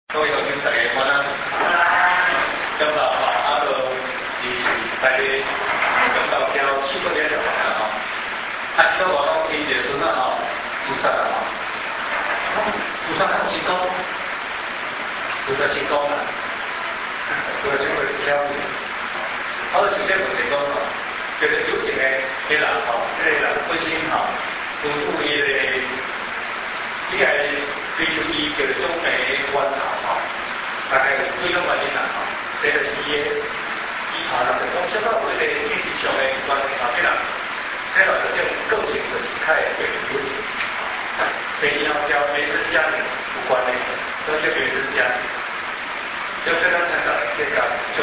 各位同学大家晚安。今日阿罗是大家感到叫四个月就来啦吼。啊，今我讲伊个孙啊吼，自杀啦吼。自杀很成功，自杀成功啦，自杀成功挑战。啊，我首先问题讲吼，就是有一个人吼，这个人本身吼，有伊个。伊个对伊叫做中美观察吼，大概对种原因啦吼，这个是伊伊查啦，就讲小到我哋经济上嘅关系后边啦，睇落就种个性就是太会有钱，跟以后交别人家庭有关的，都叫别人家庭，就这样才能这个做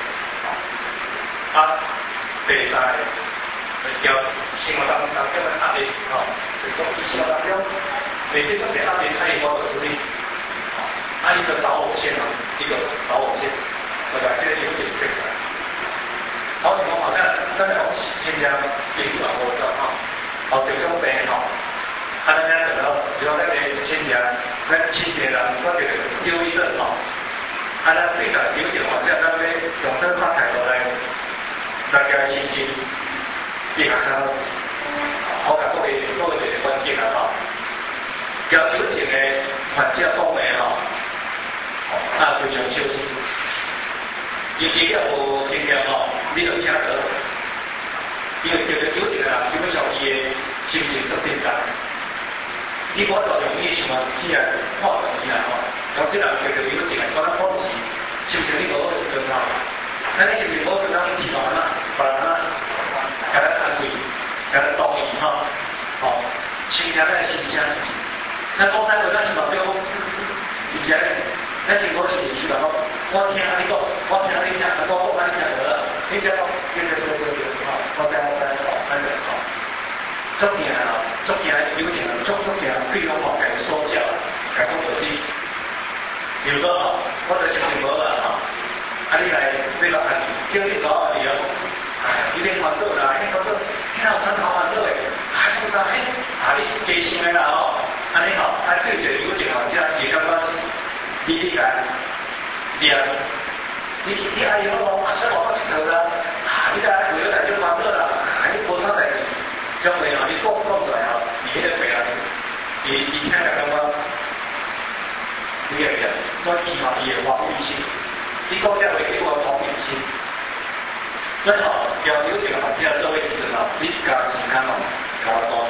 啊，第三叫生活当中嘅压力吼，就讲生活当中。每天都给他们参与包的资历，按一个导火线啊，一个导火线，对吧？这个有点非常。好，你们好像刚才我先讲领导我的哈，好，就种病哈，啊，咱讲到，比如那个先讲，那青年人我觉得忧郁症哈，啊，咱对的有点好像咱们用这发财落来，大家信心，也看到，好，各位关键了哈。要有一个环境方面吼，啊非常小心。伊要无经验吼，你就听到，因为有一个人基本上伊的心情都变淡。你我就容易想啊，只系看到伊啊吼，有啲人其实有一个可能保持心情你无好是更好，那你心情无好，咱地方啦，别人啦，甲咱安慰，甲咱道义吼，吼，心情咱心声。那讲咱咱是目标，以前咱是我是是讲，我听阿你讲，我听阿你讲，我讲阿你讲得了，你讲讲，对，我知，安尼好。足件啊，足件有钱，足件对我话给说教，给讲到啲，比如说吼，我就心情无啦吼，啊你来叫你搞阿你哦，你连烦恼啦，你讲到，你有啥好烦恼诶？还是讲嘿，啊你加心诶啦吼。安尼吼，啊对着有情况下，也感觉你理解，你阿姨我啊，说我知道啦，你来为了来就烦恼啦，你无啥代志，将来啊，你讲出来啊，你迄个病啊，你听来感觉，你个所以嘛，伊会防御性，你讲这话叫我防御性，所以吼，要有情况下做位时阵吼，你家健康哦，搞到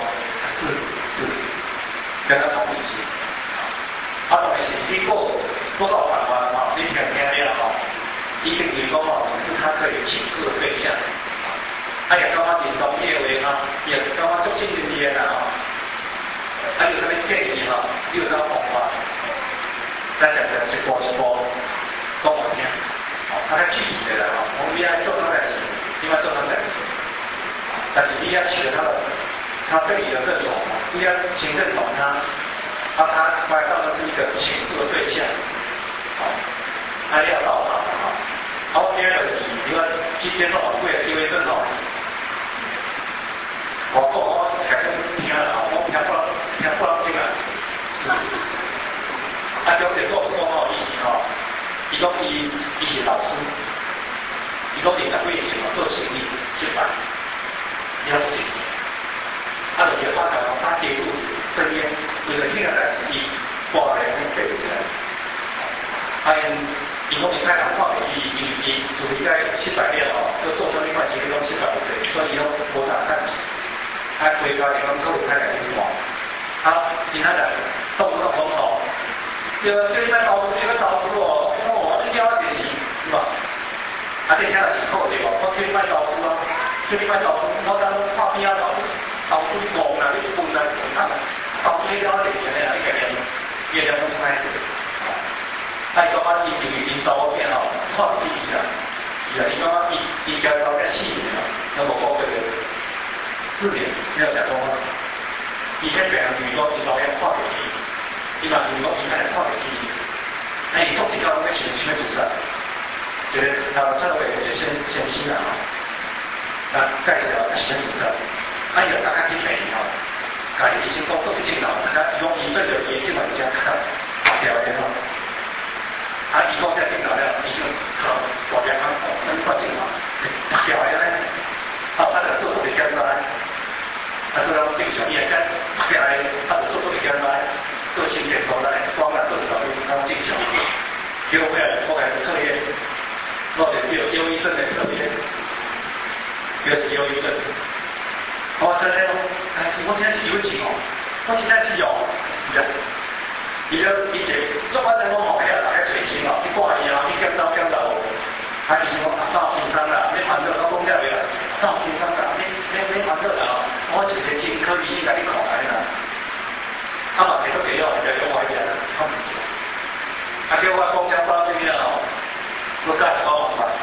跟他同一起，啊，同一起，经过多少反观哈，你听了哈，一个女工哈，是他可以倾诉的对象，啊，也刚刚紧张业为哈，也刚刚做心理业的哈，还有他的建议哈，有他方法，大家在直播，跟我听，他在具体的哈，我们要做他的事，另外做他的事，但是你要取得他对你的认同，你要先认同他，他来到的是一个倾诉的对象，好，他要到他，好，第二个你说今天多少贵，因为认同，我讲我听听了，我听不到听啊，啊，了解过吼，伊是吼，伊讲伊是老师，伊讲你在为什么做生意失败，了解。啊，就叫他介入身边，为了听个代志，伊挂来去对起来。啊，因讲太难看，伊处于在失败了吼，要做生意块钱拢失败不所以伊拢无大看。啊，回家地方做太难去看。啊，其他人动不动很好，就卖投资，哦，因为我是了解是，是吧？啊，这下是错对吧？我去卖投资啊，我当拍边啊投资忙啦，你搬来搬去，投资了一年啦，你个人也了不开。啊，伊讲啊，伊是领导我变吼，看自己啦，伊讲啊，伊交到4年啦，那么我觉得4年没有讲过话。以前别人如果领导要看自己，伊嘛如果伊开始看自己，那伊做比较那选区不是啊？就是他这位也先期啦，那盖掉先主任。啊，有大家去美吼，家己先工作进来，大家用一对的研究来讲，条件吼， 小的呢，就做一个简单，做到正常伊个小的，就做一个简单，做心电图来，光来做到正常。结果后来测验，落点有忧郁症的测验，就是忧郁症。我真的，我现在是有钱哦，我现在是有，是啊。伊做完在我后边大家最钱哦，你挂伊啊，你减到，还是讲到先生啦，你烦恼到讲遮个啦，到先生啦，你烦恼啦，我一个真科医生甲你看来啦，嘛摕到药，就用我一下，我唔知。叫我讲遮包这个哦，我加100万块，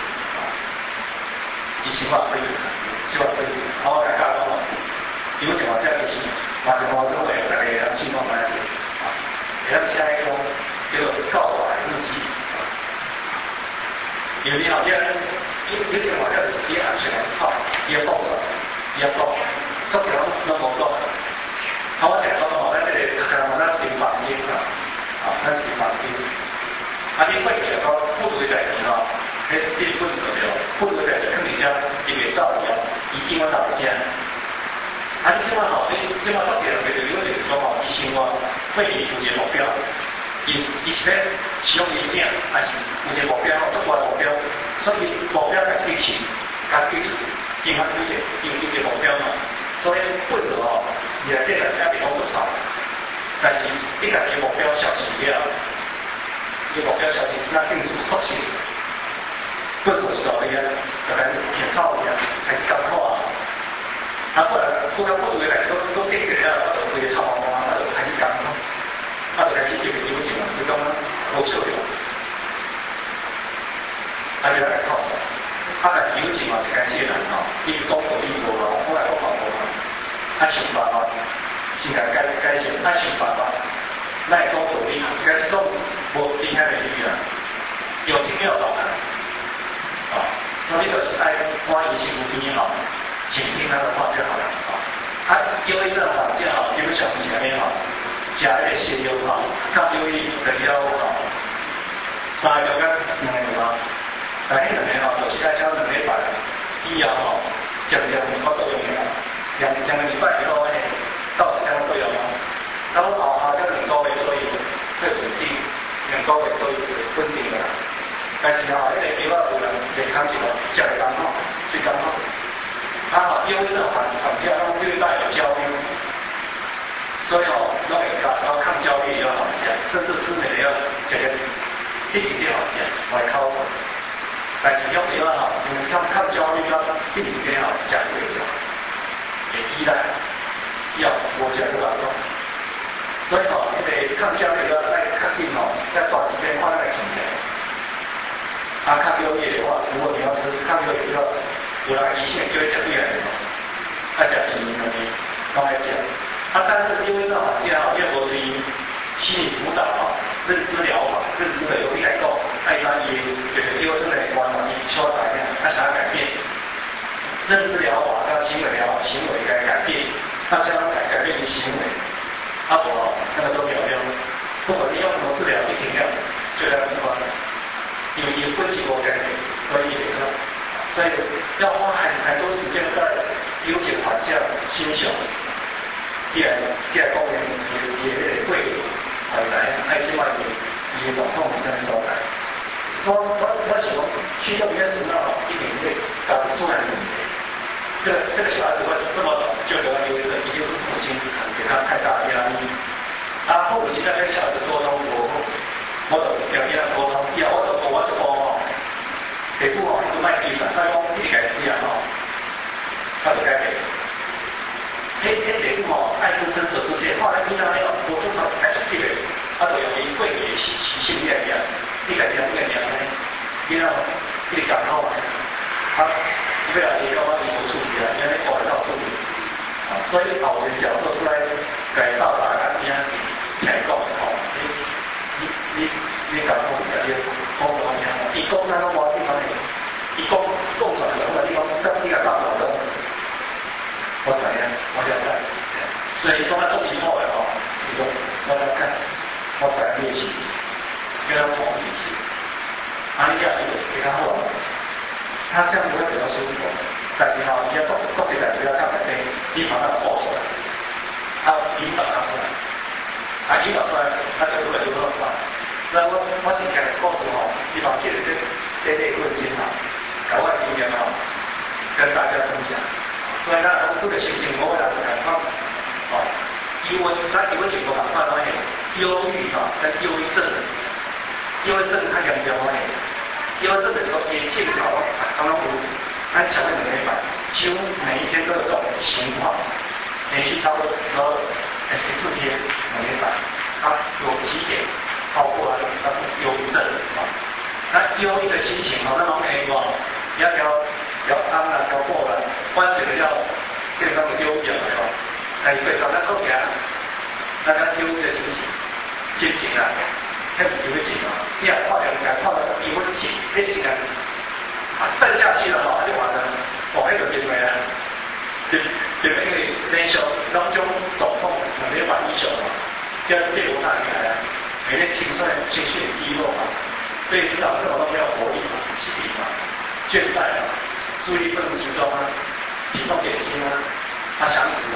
伊想法可以，我来加讲，有情况下就是，嘛就我作为大家情况来。然后下一个叫做告白日记，有啲好像有啲好像是啲安全套，也报上，也报，这条那么多，我讲到咱这个可能咱是反应啊，咱是反应，你会觉得不对代志哦，你本就对，不对代志肯定要伊袂走掉，一定要到家。你即摆吼，你即摆到这个就是就是讲吼，伊生活会有一个目标，伊是咧希望伊囝，还是有一个目标，足大目标，所以目标甲追求，因为有一个目标嘛，所以本着吼，伊来这个家己讲做啥，但是你家己目标实现了，你目标实现，那定是确实，本着是道理啊，就来挺靠的，还是干好啊。后来不回来都定着了，就回差不多，就开始讲咯，就开始叫佢邀請啦，佢講冇出嚟，就來靠實，但係邀請是間些人吼，伊講到呢個咯，我係講冇想辦法，先係解釋，想辦法，咱係講道理，解釋講無厲害嘅語言，有聽有懂啊，所以就是愛關於幸福邊好。請聽他的話就好了啊！憂鬱症好就好，有小前面好，加一些優好，抗憂鬱的藥好，三個兩個好，但係兩個好，就是在將兩個擺，醫藥好，講我都用了，兩個禮拜以後呢，到時間都有了，然後好像2個月左右會穩定，2個月左右穩定的，但是呢，因為比較有人健康情況，食得剛好，最剛好。憂鬱症反掉，因為帶有焦慮，所以都會搞到抗焦慮要好一點，甚至失眠要這個一定好一點，來靠。但是用比較好，像抗焦慮要一定好，講對了，也依賴要我講不了用。所以因為抗焦慮要在肯定在短時間放在前面。抗憂鬱的話，如果你要吃抗憂鬱要。有人醫生就會講對來的，愛講心理問題，都愛講。但是因為呢，現在因為我對心理輔導認知療法，認知的有啲來講，愛專業就是憂鬱症的關係，需要改變，他想要改變。認知療法跟行為療法，行為該改變，他將改變行為，我那個都沒有用。不管你用什麼治療，一定要就在地方，因為分析過嘅，所以所以要花很多時間在了解環境、欣賞，第二方面也會來愛另外一種痛苦跟所在。說我喜歡去幼兒園時候，一定會搞出來的。這個小孩子會這麼早就得到憂鬱症，一定是父親給他太大的壓力。父母親在跟小孩子溝通，我就要跟他溝通，我就講北部就賣地產，他講一改資啊他就改變。北部愛出生者之間，後來聽到那個我中場開始這個，就有一會也習性變樣，一改變變樣呢，因為一講後為了你剛剛你不處理了，因為我要處理，所以我的角度出來改到大家邊才講你講我哋講講嘢，伊講咱攏無地方嘅，伊講出來兩個地方，咁你個大腦都，我知影，我了解，所以講咱做以後嘅伊講我了解，我知影你嘅事，叫咱講意思，你這樣就比較好。 他这样不会比较舒服。但是伊要做起来不要靠这边，你把它抱出来，引导他出来，引导出来，他就越来越乱。那我是讲告诉你把这类论经搞我经验跟大家分享。所以这个心情我会来讲因为情况看到忧郁跟忧郁症，忧郁症较严重忧郁症的时候也见到刚刚按小朋友没法，几乎每一天都有这种情况，连续差不多14天没法，有几点超过了忧郁症那忧郁的心情那种要安了要过了，关键的要健康的优点对，大家都给大家忧郁的心情开始就会紧你看泡了一温紧，那紧沉下去了就完了，那就变为了，就因为那时候当中总共没有把医生要列入大来每天情绪低落所以知道这种东西要活力气力倦怠注意力不能集中体重减轻想死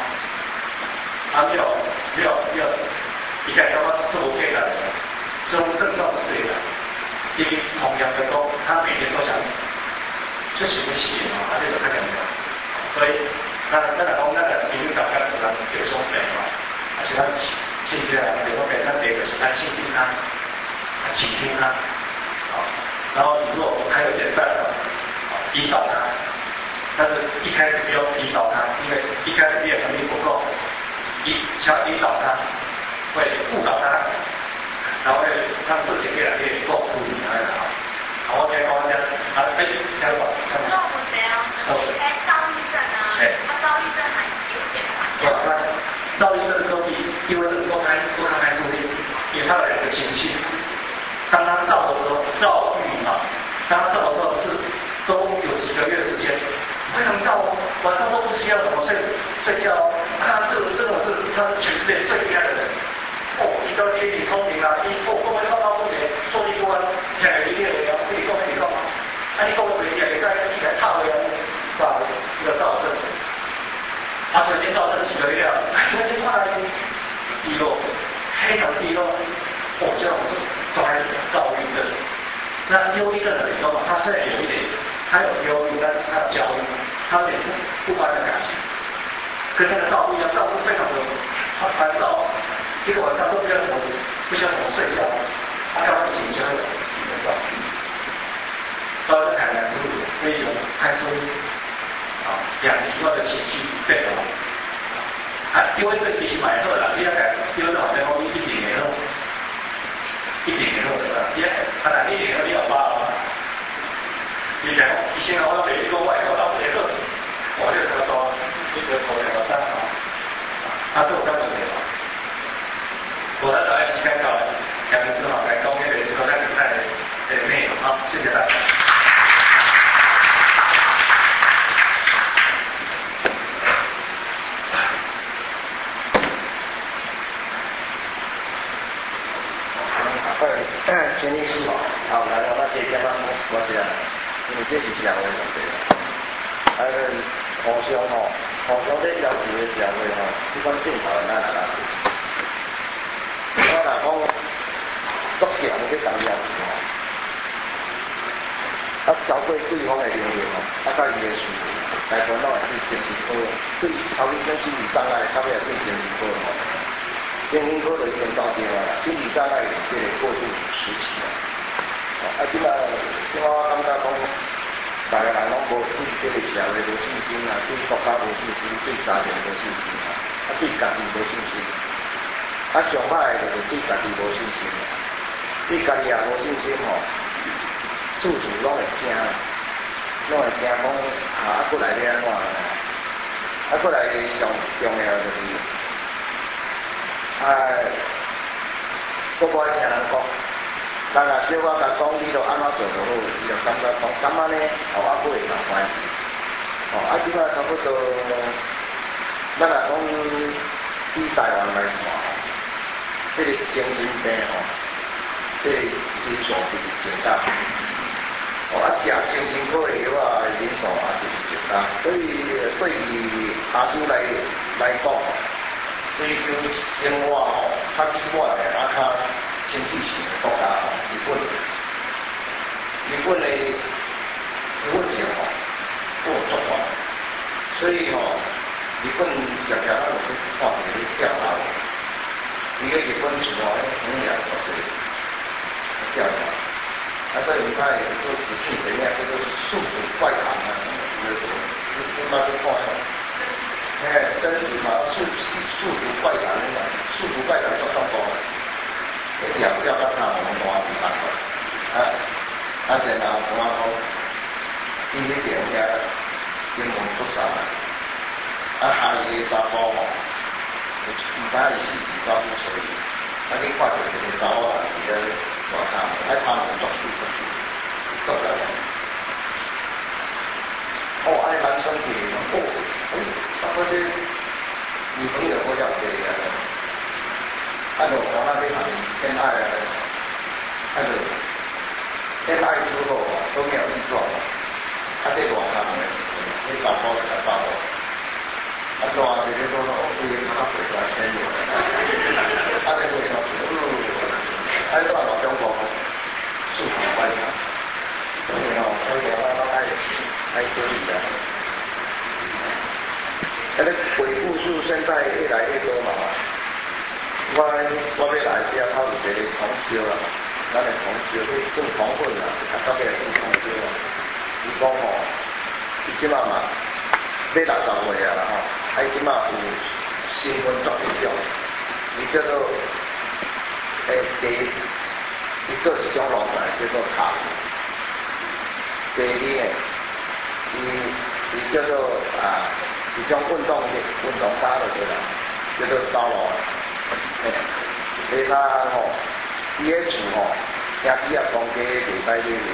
没有一个叫做自我佩的这种症状是对的，因为同样的他每天都想这什么事情他这个太严重，所以那个比如大家可能有时候病而且他现在有个病他得的是安心健康倾听然后如果还有一点办法引导他，但是一开始不要引导他，因为一开始你的能力不够，想要引导他会误导他，然后会让自己越来越够不理他好，OK，我讲加油吧。那我们怎样？躁郁症躁郁症还有点躁郁症的时候，因为这个多看注意，因为他有两个情绪。当他躁的时候，躁郁当他躁的时候都有几个月的时间，非常躁晚上都不需要怎么睡觉这种是他是全世界最厉害的人。一个天理聪明各位报告不解，做一关，听一列的自己讲你讲随便你在一起来套的这个躁症，所以这躁症几个月突然间看来低落，非常低落，这种是躁郁症。那忧郁症的时候他虽然有一点，他有忧郁，但是他有焦虑，他有点不安的感觉，跟那个躁郁一样，躁郁非常的烦躁。一个晚上都不知道怎么睡觉，他干嘛紧张的？稍微坦然处理，非常看出两极端的情绪变了。因为这必须买货了，你要改，因为好像我一点没弄，对吧？你1.2你有8你讲以前我都没说外国到这个，我这个多，这个口2个3这我根本没有。我的导演时间到了，2名之后来高面的这个在比赛的内容谢谢大家。 全力是来到那些地方，我讲，因为这是社会问题互相在要求的社会这款正常的咱我若讲足强去讲要求超过对方的能力甲伊的需求，大部分拢是精神科，对头一种心理障碍，较尾对精神科精神科就先到电话啦，心理障碍是这个过渡时期即我感觉讲，大家人拢无对这个社会无信心对国家无信心，对家庭无信心对家己无信心。上歹就是对家己无信心，对家己也无信心处处拢会惊讲过来要安怎？过来上重要就是我爱听人讲，人若小可甲讲，你著安怎做就好，伊就感觉讲，感觉呢后尾会同款。即摆差不多，咱若讲以台湾来看这个精神病这个人数是真大。 食精神科的药啊，人数也是极大，所以对于阿叔来讲，追求生活吼，较基本的较经济性的国家吼，日本的性吼，都有足大，所以吼，日本常常咱有去看迄个调查，伊个日本厝吼，迄业大济调查。所以你看，做纸片人家叫做速度怪谈啊，你妈去看真是嘛，速度怪谈那个，速度怪谈做中国，调到他我们大地方然后同我讲，伊迄条遐英文不少下一个查甫吼，唔知伊是几高不所以，你看到一个查某人伫咧大厦，他们作出都来。安尼男生去嗰啲女朋友我要给就我那边谈恋爱恋爱之后都没有异状，对大汉的，你查甫就查甫，大汉就是说伊较袂来天路，你袂到你都老中国速度快嘛，所以爱可以的。那个鬼故事现在越来越多嘛，我要来这他有一个同修啦，咱的同修去做同婚啦，到尾做同修啦。伊讲吼，伊即马嘛要60岁啊啦吼，伊即马有新婚作对象，伊叫做伊做一种老板叫做卡，第二个伊叫做一种运动家就对啦，叫做走路。下骹吼，伊个厝吼，兄弟讲加礼拜日，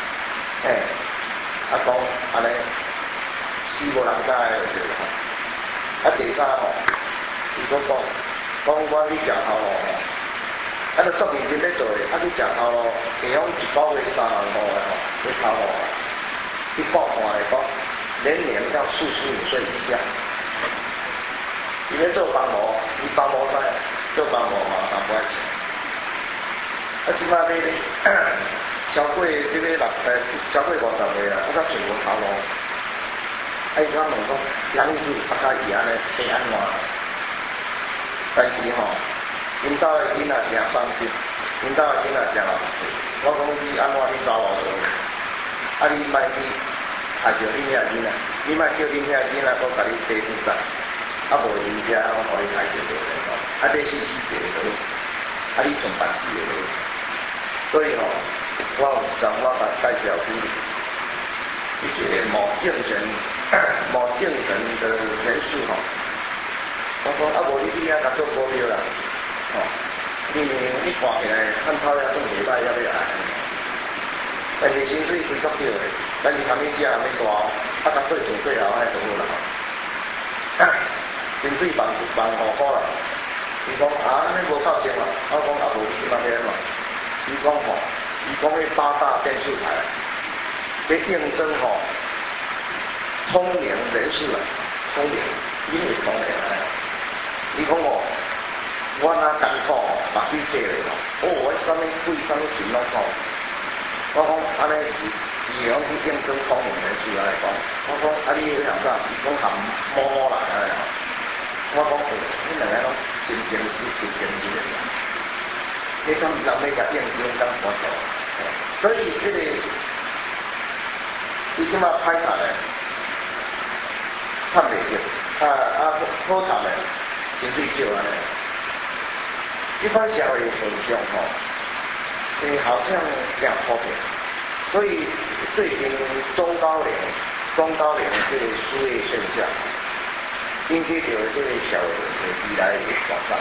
讲安尼死无人知就对啦。第三吼，伊讲我去食头路吼，就作认真咧做咧，你食头路，下方1个月3万5个吼，去头路，去报看来讲。年要45岁以下，伊咧做帮模，伊帮模在做帮模嘛，淡薄仔钱。即摆咧超过即个超过50岁啊，较全部头路。伊我问讲，人是伊安尼是安怎？但是吼，因兜的囡仔真伤心，因兜的囡仔真老实。我讲你安怎你走路做？你莫去。叫恁遐囡仔，你莫叫恁遐囡仔，我甲你提负责，无人家我互你抬就对了，你死就好，你全办事就好。所以吼，我有时我甲介绍去一些某精神的人士吼，我讲无你遐甲做股票啦，你看起来看头也算袂歹，要来。但是薪水几足少的，但是他们家还没大，甲对上最后还就好啦。薪水万5块啦，伊讲你无够钱啊，我讲无你即摆要安怎？伊讲迄8大电视台要应征聪明人士啦，聪明，因为聪明啊。伊讲我若艰苦目翕过咧我啥物贵啥物钱拢好。我讲安尼是用去应征聪明人士来讲，我讲你想啥？伊讲含某人安尼我讲你两个拢真正的，你敢人要甲应征敢我做？所以这个伊即马歹读咧，趁袂着，好读咧，薪水少安尼。一般社会现象好像这样普遍，所以最近中高龄这个失业现象，引起到这个社会未来的扩散，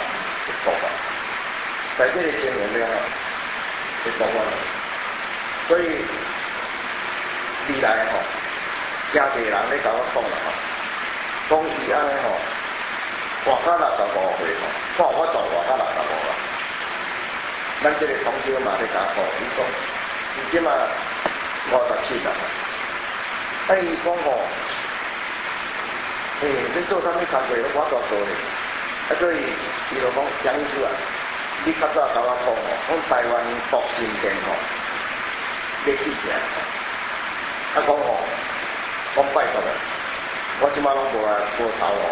在这个10年了会扩散，所以未来真侪人咧甲我讲啦讲伊安尼活到65岁看我做活到65啦。咱这个同学嘛咧甲讲，伊讲，伊即嘛 57人。啊，伊讲吼，你做啥物工作，我都做咧。啊，所以伊就讲蒋医师啊，你较早甲我讲吼，讲台湾国新店吼，要起起来。啊，讲吼，讲拜托啦，我即摆拢无头路。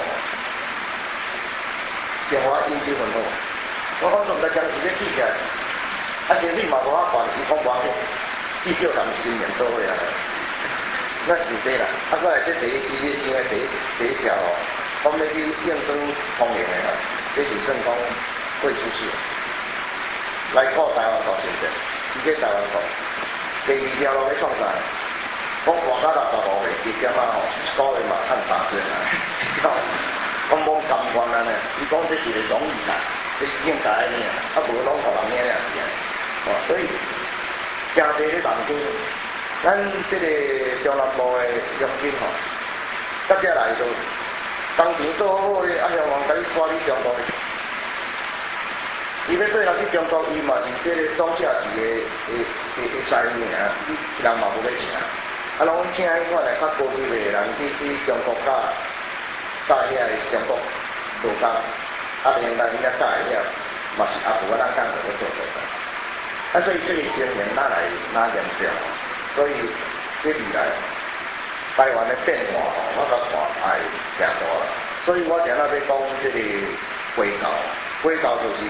电话应酬很好，我讲总在讲是要起起来，啊，经济嘛无法管，伊讲无要紧，至少咱新年做伙啊。那是对啦，啊，过来这第一先的第一条哦，讲要去验证通灵的啦，这是算讲会出事，来靠台湾搞现在，直接台湾搞。第二条路要创啥？讲活到65岁，一点啊吼，1个月嘛趁3千啊，讲无甘愿啊呢，伊讲这是个容易啦，这是应该的啊，无拢互人领了是啊，哦，所以真侪咧人听。咱这个中南部的乡亲吼，到遮来就工钱做好咧，啊，向往甲你刷你中国。伊要对人去中国，伊嘛是这个总价值的师傅尔，人嘛无要请。啊，拢请迄款来较高级的人去中国教遐个中国做工，啊，现在人家教的了，嘛是阿婆咱讲的要做做的。啊，所以这个经验哪来哪严重？所以，这未来台湾的变化吼，我甲看太正大了。所以我今仔要讲这个回教，回教就是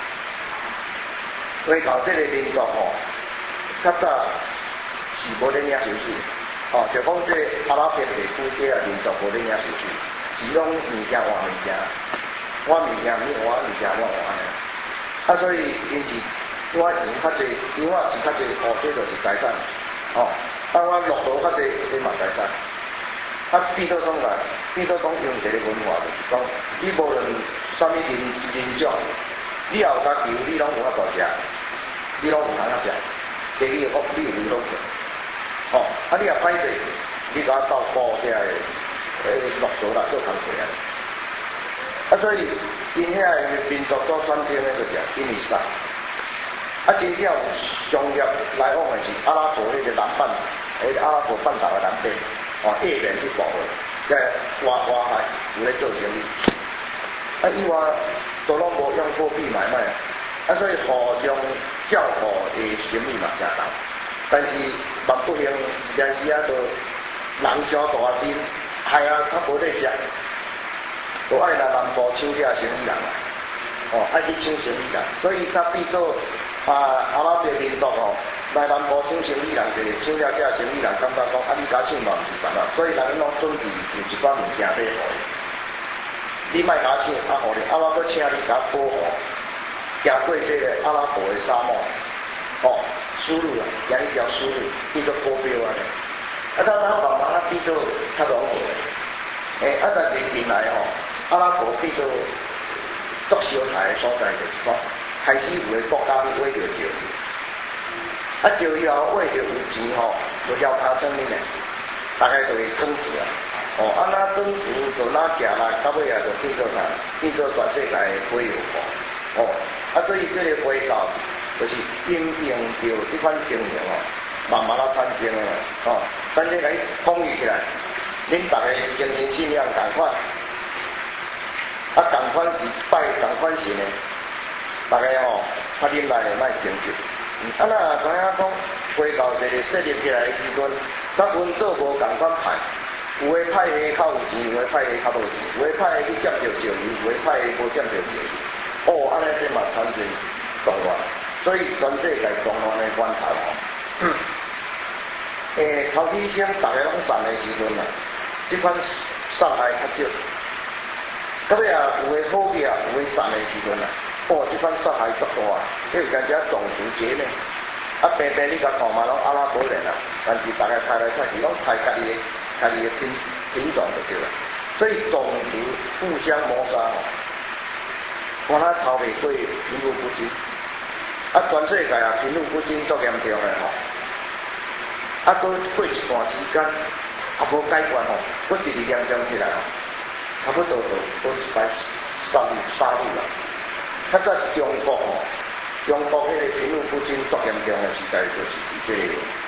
回教这个民族吼，较早是无咧领收税，哦，就讲这阿拉伯地区这个民族无咧领收税，是拢物件换物件，我物件你换，物件我换的。啊，所以因是我钱较济，因我是较济，哦，这就是财产。哦，啊，我落到较济，这嘛财产。啊，变做讲啦，变做讲用一个文化，就是讲，你无论啥物人种，你也有甲求，你拢有法度食，你拢有通啊食。第二个，你有利润去。哦，啊，你也歹势，你甲我斗补遐个落座啦，做工课啊。啊，所以因遐个民族做传承的就是因为啥？啊，真正有商业来往的是阿拉伯迄个南半，阿拉伯半岛的南边，哦，叶边去部的，在外海有咧做生意。啊，以外都拢无用货币买卖，啊，所以互相照顾的生意嘛正重。但是嘛不幸，有时啊，就人小大阵，害啊较无咧食，就爱来南部抢遐生意人啦，哦，爱去抢生意人，所以他变做。阿拉伯民族吼，来南部抢生意人，就是抢了遮生意人，感觉讲啊，你甲抢嘛毋是办法，所以人拢准备有一寡物件买互你，你莫甲抢，啊，互你，啊，我搁请你甲保护，行过这个阿拉伯的沙漠，哦，输入啊，行一条输入，变做保镖啊，啊，咱慢慢啊变做较容易，啊，但是近来吼，阿拉伯变做足小台的所在，就是讲。开始有个国家去挖着石油，啊，石油挖着有钱吼，就要卡生命嘞，大概就会增值啊。哦，啊那增值就哪行啦，到尾啊就变做啥？变做全世界的回油国。哦，啊所以这个回教就是因应着这款情形哦，慢慢啊产生的哦，咱这来统一起来，恁大家精神信仰同款，啊同款是拜同款是呢。大家吼，较忍耐的莫成就。啊，那知影讲回教这个设立起来的时阵，咱分做无共款派，有诶派系较有钱，有诶派系较无钱，有诶派系去占着石油，有诶派系无占着石油。哦，安尼这嘛产生动乱，所以全世界动乱的源头吼。头起先大家拢散的时阵啊，这款杀害较少。到尾啊，有诶好嘅啊，有诶散的时阵啊。哦，这款杀害足大啊！因为人家种族节呢，啊，平平你甲看嘛，拢阿拉伯人啊，但是大家杀来杀去，拢杀家己的品种就对了。所以种族互相谋杀吼，看他逃袂过贫富不均，啊，全世界啊贫富不均足严重的吼，啊，过一段时间啊无解决吼，搁一严重起来吼，差不多都一摆杀戮啦。较早中国吼，中国迄个贫富不均足严重的时代，就是这个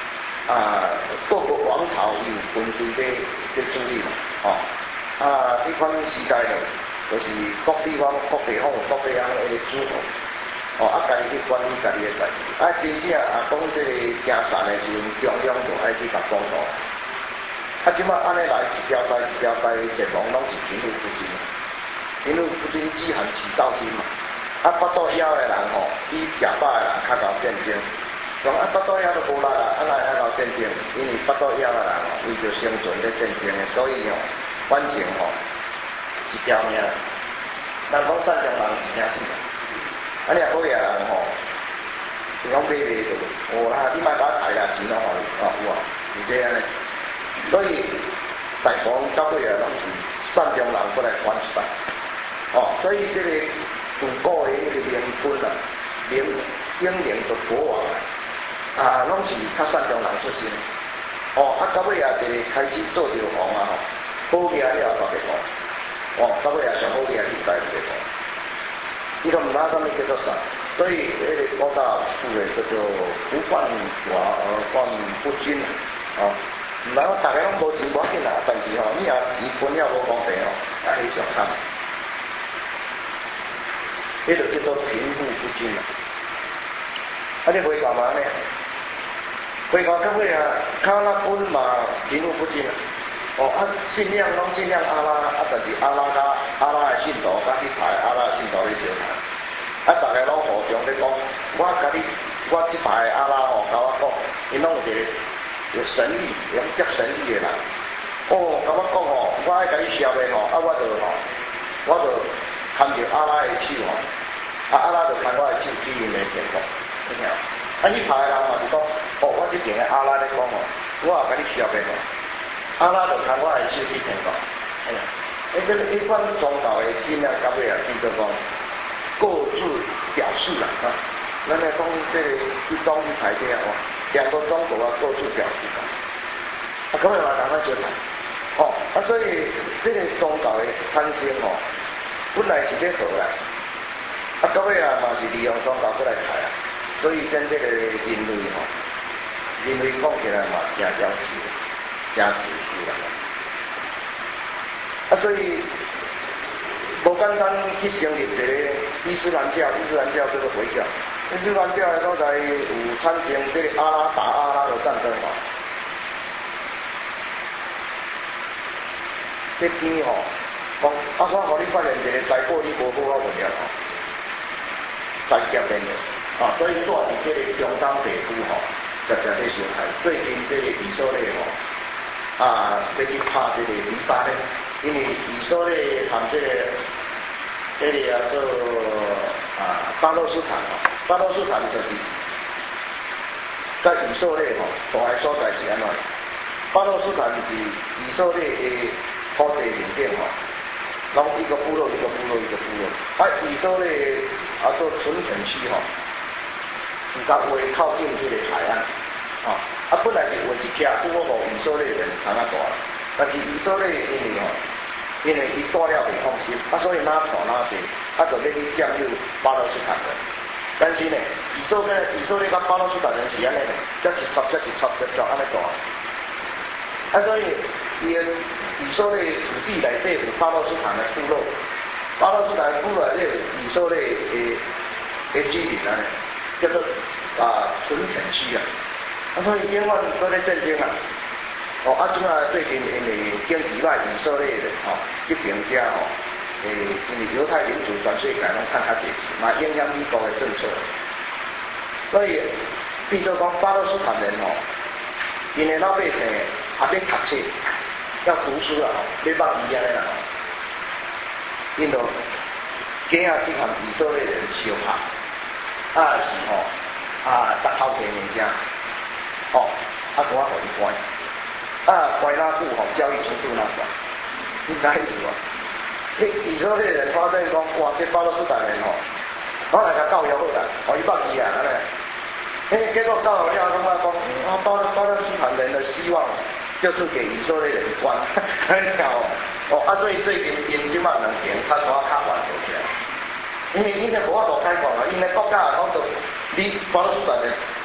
各个王朝有军队在处理嘛，这款时代呢，就是各地方、各地方、各地方的诸侯，家己去管理家己的代志。真正讲这个正善的时阵，中央就爱去甲公道。即摆安尼来一条代阵亡，拢是平路不均，平路不均只含起到心嘛。腹肚枵的人吼，比食饱的人较够战争。讲腹肚枵都无力啦，来较够战争，因为腹肚枵的人吼，为着生存在战争的，所以吼，反正吼是条命。人讲善良人是惊死人，好个人吼，是讲买卖就，啦，你莫甲我杀啦，钱拢互你，有啊，是这安尼。所以大部分到尾拢是善良人过来反善，所以这个自古的那个明君啊，英明的国王拢是较善良人出身，到尾就是开始做着王好命了特别好，到尾上好命你代特别好，伊都毋知啥物叫做善，所以那个古早有的叫做不犯法而犯不均唔係大家拢無錢無要緊啦，但是你也錢本了無公平也係上慘。呢就叫做貧富不均啦。你回教嘛呢？回教到尾靠那本嘛貧富不均啦。信仰拢信仰阿拉，但是阿拉的信徒甲去排阿拉的信徒咧相談。大家拢互相咧講，我即排阿拉甲我講，因拢有一個。有神力，有接神力的人。甲我講我愛甲你燒的我就牽着阿拉的手阿拉就牽我的手去因的天國，你聽？迄排的人嘛是講，我這邊的阿拉咧講我也甲你燒的阿拉就牽我的手去天國。一般宗教的經啊，到尾變做講各自表示啦咱來講這個一宗一排這樣兩個宗族各自表示咁咪話大家相談。所以這個宗教的產生本來是咧好啦，到尾嘛是利用宗教過來害啊。所以真這個人類講起來嘛，真要死，真自私啦。所以無簡單去成立一個伊斯蘭教這個回教。伊斯蘭教的所在有產生這個阿拉打阿拉的戰爭這邊講我互你發現一個財寶你無好好就了財劫嚟嘅，所以住喺這個中東地區常常咧傷害。最近這個以色列要去拍這個黎巴嫩，因為以色列同這個叫做巴勒斯坦就是在以色列大個所在是安怎？巴勒斯坦是以色列的土地面頂攏一個部落。以色列做純田區唔甲話靠近這個海岸本來是有一隻不過互以色列人撐大，但是以色列因為伊大了袂放心，所以哪錯哪濟，就要去佔領巴勒斯坦人。但是呢，以色列甲巴勒斯坦人是安尼，一插就安尼大。所以以色列土地內底有巴勒斯坦的部落，巴勒斯坦的部落內底有以色列的居民叫做純田區所以永遠做咧戰爭最近因為經濟歹，以色列人這邊遮因為猶太民族全世界攏趁較濟錢，嘛影響美國的政策。所以變做講巴勒斯坦人因為老百姓要讀書，要讀書要放醫安尼啦，因就今仔去和以色列人相拍，是逐頭家物件，跟我互伊關。關那久交易程度那高，你知意思無？以色列人發現講，哇！這巴勒斯坦人我來甲教育好啦，伊捌字啊，安尼。結果教育了，感覺講，巴勒斯坦人的希望就是給以色列人關，很巧所以最近因即馬兩邊較大較緩和起來，因為無法度解決啦，因為國家講到你巴勒斯坦人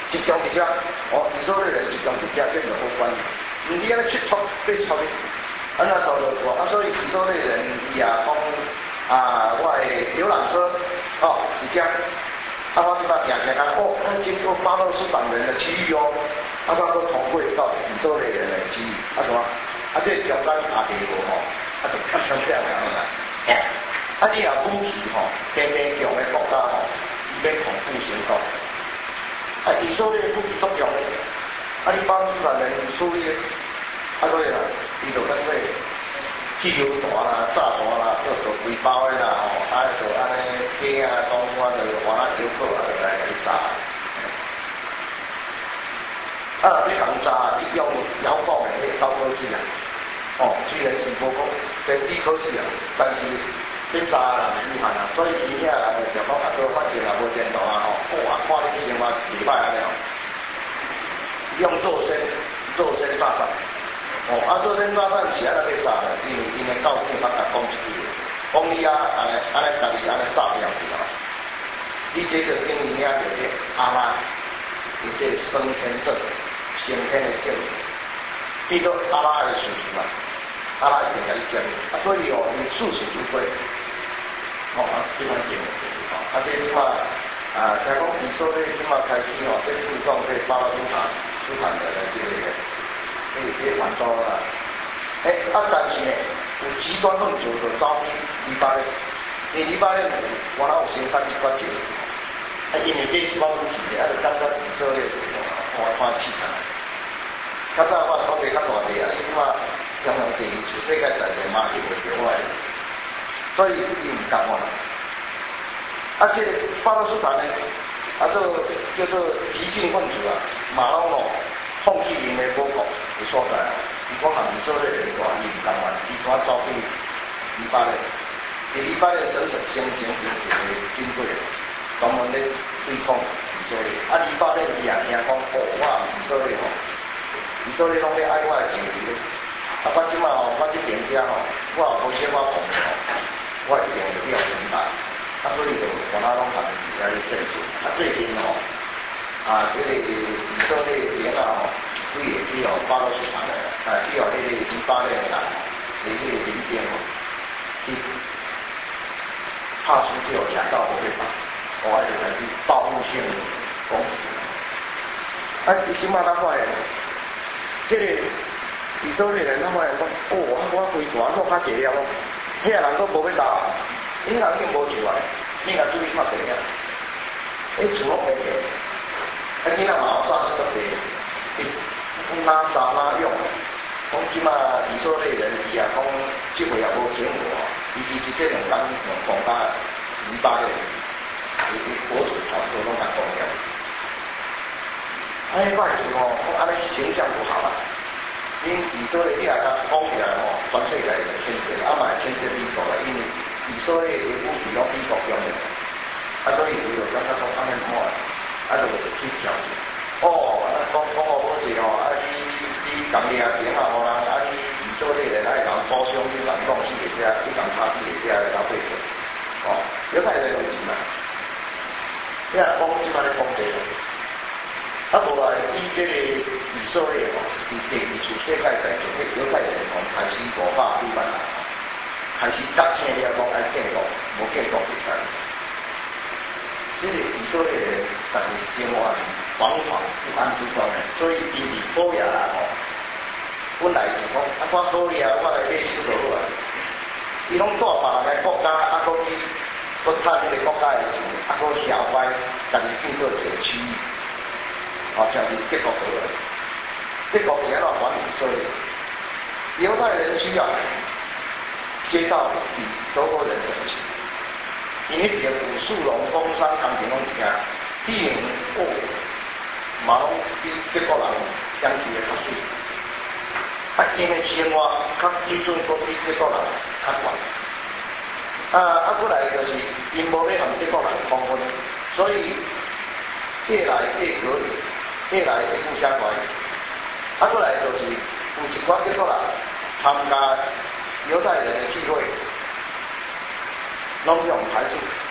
集中伫遮，以色列人集中伫遮变得好关系。你安尼出错对错的，安那走路过，所以以色列人伊也讲我的游览车伫遮，我即摆行讲经过巴勒斯坦人的区域我都通过到以色列人的区域，怎么？这中间地无就较相这样啦。你也武器天天强的国家伊要恐怖行动。以色列武器足强的，你巴勒斯坦人属于所以啦，伊就跟说汽油弹啦、炸弹啦，做规包的啦，就安尼鸡东瓜就换烧烤就来给炸。你讲炸，你用遥控的迄高科技啊，虽然是无讲最低科技啊，但是你炸人厉害啊，所以伊遐人就讲做发现也无电脑看你生活礼拜安尼用肉身炸弹。做恁早餐是安尼要炸的，因为教训捌甲讲一句，讲你安尼家己安尼炸掉去你这个跟你遐个阿拉，伊这升天症，先天的性，变做阿拉的事情嘛，阿拉一定甲你讲，所以你事实如归，这番经，这即马听讲以色列即马开始在注重这巴勒斯坦的这个。别玩糟了，但是呢，有极端分子就走去黎巴嫩，因为黎巴嫩原来有生产一寡酒，因为这是我武器的，就感觉以色列看市场。较早我土地较大地你即马中央第二就世界第二嘛，就袂少我的，所以伊唔甘我。这巴勒斯坦呢，叫做激进分子马龙放弃因的母国的所在，伊讲以色列人话，伊唔甘愿，伊赶走去黎巴嫩，黎巴嫩省省先平时的军队，专门咧对抗以色列。黎巴嫩伊也听讲，我以色列以色列拢咧爱我的钱咧。我即马我这边家我也无写我讲我一定会比较明白。所以就我那拢含比较正确。最近这个以色列人对比巴勒斯坦的，比那个黎巴嫩人那个民兵去踏出这种强盗的对吧？就开始报复性攻击。即马咱看这个以色列人他们讲，我规船都较济了，遐人都无要打，因人已经无出来，你若注意看电影，厝拢没有。今仔嘛有炸死个地，哪炸哪用。讲即马以色列人伊也讲，即回也无成果，伊是这两天用国家黎巴嫩，伊国主差不多拢甲讲了。我是讲安尼形象不好啦，因以色列你也讲起来全世界的牵制，嘛会牵制美国啦，因为以色列的武器拢美国用的，所以伊就感觉讲安尼好。就去调整。讲好好势你共掠钱互人，你以色列人共包厢，你共讲死个遮，你共拍死个遮来搞对付。犹太人就是嘛，你若讲即摆咧讲这个，无来以这个以色列伫第二次世界大战，犹太人开始无法对办啦，开始觉醒了讲爱建国，无建国就算。这个以色列人，但是生活往往不安之中的，所以伊是好野啦本来是讲我好野，我来买手就好啊。伊拢带别人的国家，搁去趁这个国家的钱，搁销坏，但是变做一个区域，像是德国好了，德国是安怎管以色列？犹太人需要街道比中国人整齐。因为这个树农工商工程拢是啊，地名嘛拢比德国人相对的较水，因为生活较水准都比德国人较悬。过来就是因无要和德国人通婚，所以越来越可以，越来越互相怀疑。过来就是有一寡德国人参加犹太人的聚会。拢用排斥，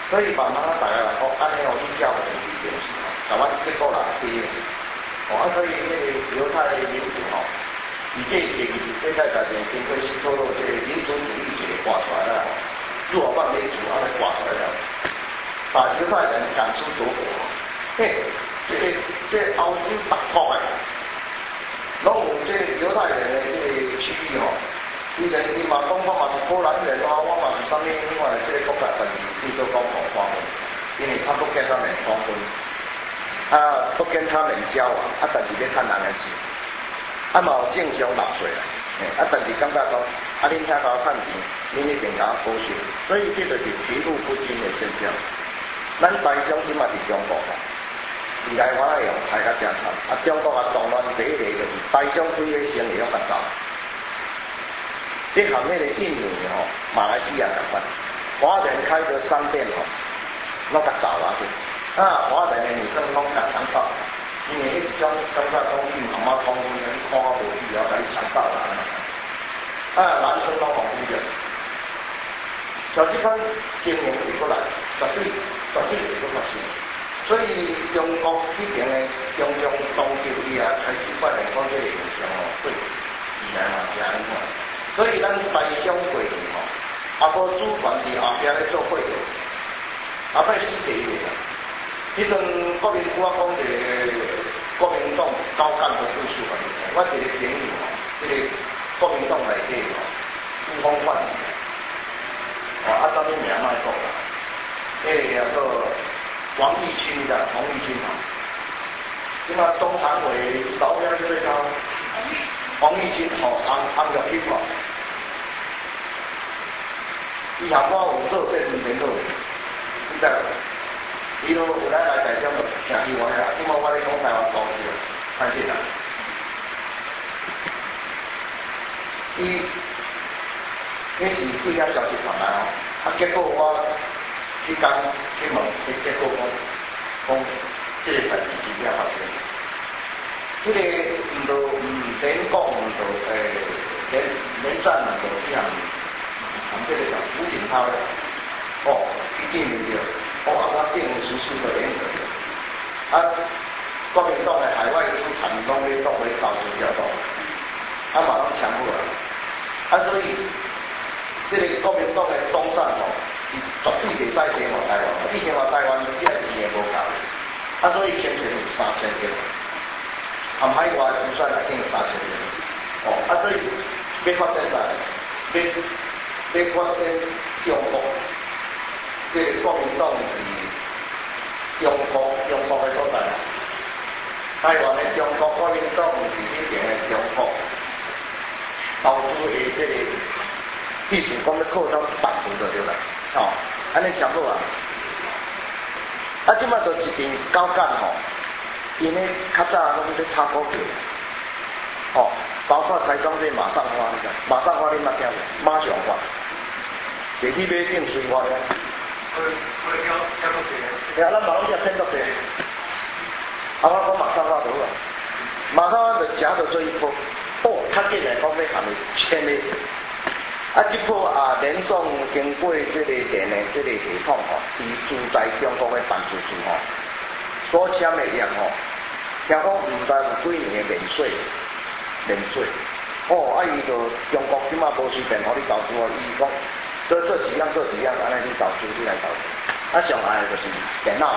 所以慢慢啊，大家来讲，安尼哦，去教的是就是吼，台湾结果啦，第一，哦，所以那个犹太民族吼，以这第二次世界大战经过西托洛这个民族主义者挂出来了，自我万民主啊，来挂出来了，把犹太人赶出祖国。嘿，这欧洲大国啊，拢有这犹太人的这个区域吼。伊嘛讲，我嘛是波兰人啊，我嘛是啥物另外这个国家，但是伊都讲普通话，因为他不跟他们通婚，不跟他们交往，但是要趁人的钱，嘛有正常纳税啦，但是感觉讲，恁遐甲我趁钱，恁一定甲我保守，所以这就是贫富不均的现象。咱台商即嘛是中国啦，未来我来用大家真惨，中国动乱第一个就是台商规个生意拢甲走。这行业的印尼吼，马来西亚同款，华人开的商店吼，拢甲走啊去，华人的女生拢甲抢走，因为迄种感觉讲伊妈妈讲你看我无必要甲你抢走啦，男生拢防不了，像这款经营会过来，绝对会过发生，所以中国这边的中共当局伊也开始发现讲这个现象吼，对，未来嘛是安怎？所以咱台商过去吼，无主权伫后壁咧做会议，后摆死第一个。迄阵国民党讲一个国民党高干的故事话，我一个朋友吼，这个国民党内底吼，呼风唤雨，啥物名卖讲啦？迄个叫做王义军的王义军吼，即马中常委投票最高。王义军吼，红玉金吼，伊下我有做这2年多，你知？伊都有来台中听伊话啦，即马我咧讲台湾高级了，看见啦。伊迄是几下消息传来哦，结果我去讲去问，结果讲这个代志真正发生。这个连讲连战都这样，这个叫胡锦涛的，一定有，他定实施的严格，国民党的海外资产拢要当为高资调动，马上强迫了，所以这个国民党的东山吼，绝对袂使前往台湾，以前往台湾这是也无够，所以牵扯有3000件。海外预算已经有3000件，所以要发展啥？要发展中国，这个国民党是中国的所在，台湾的中国国民党是以前的中国，投资的这个意思讲要扩张版图就对啦，安尼上好啊，即马就一定高干吼。因为较早拢在炒股票，包括台中这马上花，马上花你嘛听过，马上花，坐去买顶随花咧。咱马拢只骗到济，我讲马上花就好啊，马上花就食到做一波，较紧来讲要含伊签咧，这波连送经过这个电的这个系统伊住在中国的办事处所签的约听讲唔知有几年的免税，伊就中国即马无随便互你投资伊讲做几样，安尼你投资你来投资，上爱就是电脑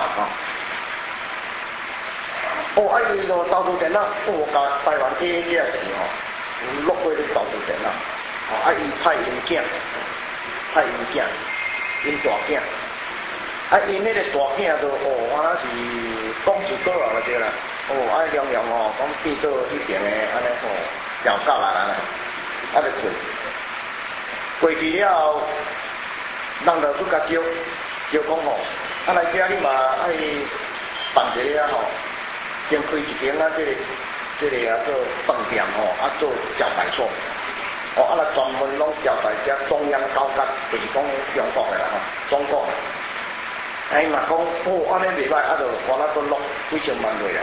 伊就投资电脑，甲台湾第一件事有落过咧投资电脑，伊派因囝，因大囝。因那个大囝都我那是公主哥啊，对啦，凉讲变做迄边的安尼调教啦，就过去了后，人就拄甲招讲来遮你嘛爱办一个先开一间这个做饭店做招待所，来专门拢招待遮中央高级，就是讲中国的啦中国的。伊嘛讲，安尼袂歹，就我那个落几千万落来。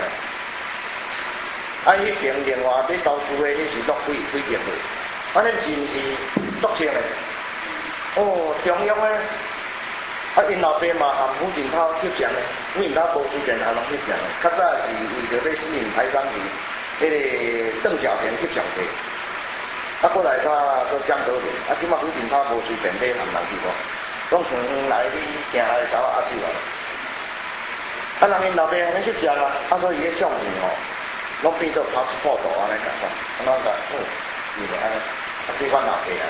迄边另外要投资的，迄是落几亿落，安尼是毋是足钱嘞？中央的啊，因老爸嘛含福建头翕相的，福建头无随便含人翕相的，较早是为着要吸引台商去，迄个邓小平翕相去。啊，过来个江德林，啊，即马福建头无随便买含人去无，讲从来你行来搞阿叔啊。啊，人因老爸安尼翕相啊，啊，所以伊个相片吼，拢变做passport安尼个讲，安怎个是个安尼，啊，对阮老爸啊。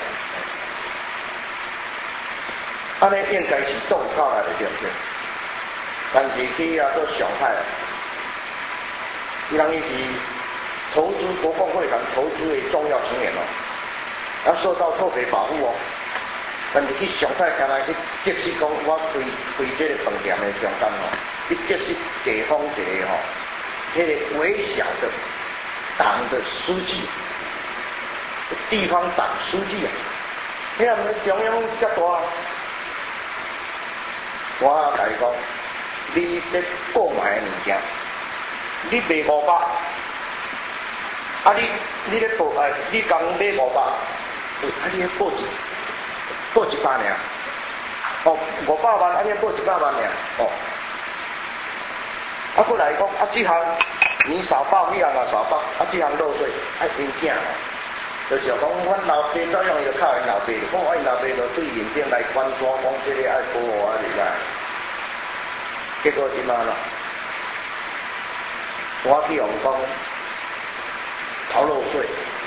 安尼应该是做到来的对不对？但是去啊做上海啊，伊人伊是投资国共会谈投资的重要成员哦，要受到特别保护哦。但是去上海干来去结识讲我开这个饭店的上间哦，去结识地方一个吼，迄个微小的党的书记，地方党书记啊，你看中央遮大。我甲你讲，你咧购买的物件，你卖500，啊你咧报你讲买500，啊你咧报100尔，哦500万，啊你报100万尔，哦，啊过来讲，啊这项你少报，你项也少报，啊这项漏税，啊因囝哦。就是讲，阮老爸怎样就靠因老爸，讲我因老爸就对面顶来关山，讲这个爱保护啊入来，结果怎啊啦？我去用讲逃漏税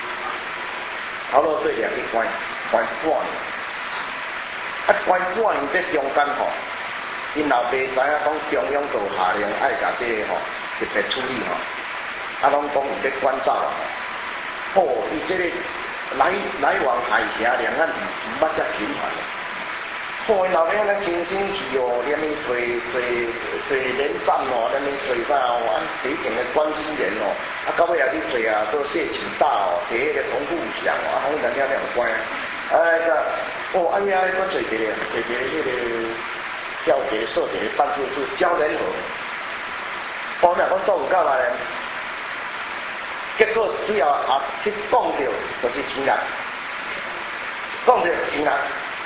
掠去关半年，啊关半年这中间吼，因老爸知影讲中央就下令爱甲这个吼特别处理吼，啊拢讲有咧关照啊。哦，伊这个来往海峡两岸唔捌遮频繁。哦，因老爸安尼真生气哦，连伊找连战哦，连伊找啥哦，按地定的关心人哦，啊到尾也去找啊，做谢请大哦，摕迄个同富祥哦，啊好人家两关，哦，哎呀，我找一个迄个调解设解办事处交联合，我俩我做唔到来。结果最后去讲到就是钱人，讲到钱人，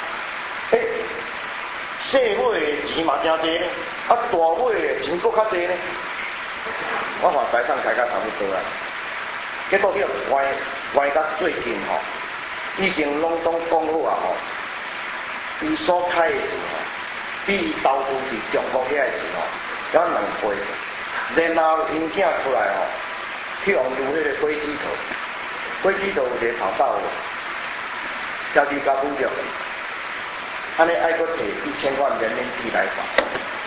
小尾的钱嘛真多呢，啊大尾的钱搁较多呢。我看财产开甲差不多啊，结果叫歪到最近吼，已经拢讲好啊吼，伊所开的钱吼，比伊投资伫中国遐的钱吼，要2倍，然后因囝出来吼。去用迄个飞机头有一个跑道，交去交补着，安尼爱搁摕1000万人民币来还。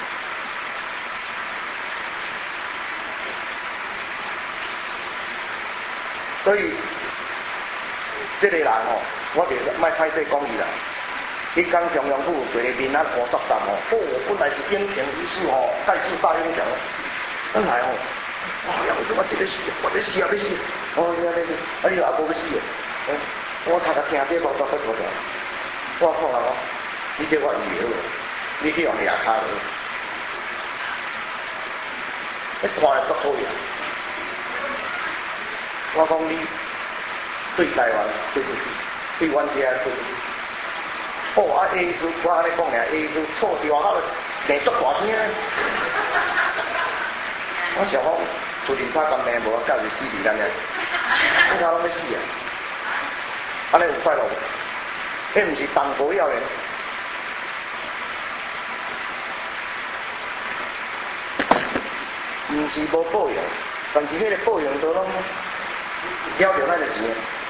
所以，这个人吼，我就莫歹势讲伊啦。伊讲中央府坐咧面啊50担哦，我本来是英雄一世吼，盖世大英雄，本来吼。哦呀！我这个死，我这死啊！要死！哦呀，你阿无要死哦！我头壳听这无多多的，我讲啊，你这我预了，你去用牙卡了，你看了足好呀！我讲你对台湾对阮遮对，哦啊！艺术我安尼讲俩，艺术错掉好，卖足大钱啊！我想讲，出去拍工呢，无教是死伫咱遐，我讲拢要死啊！安尼有快乐无？迄毋是动保要的，毋是无保养，但是迄个保养都拢了着咱的钱，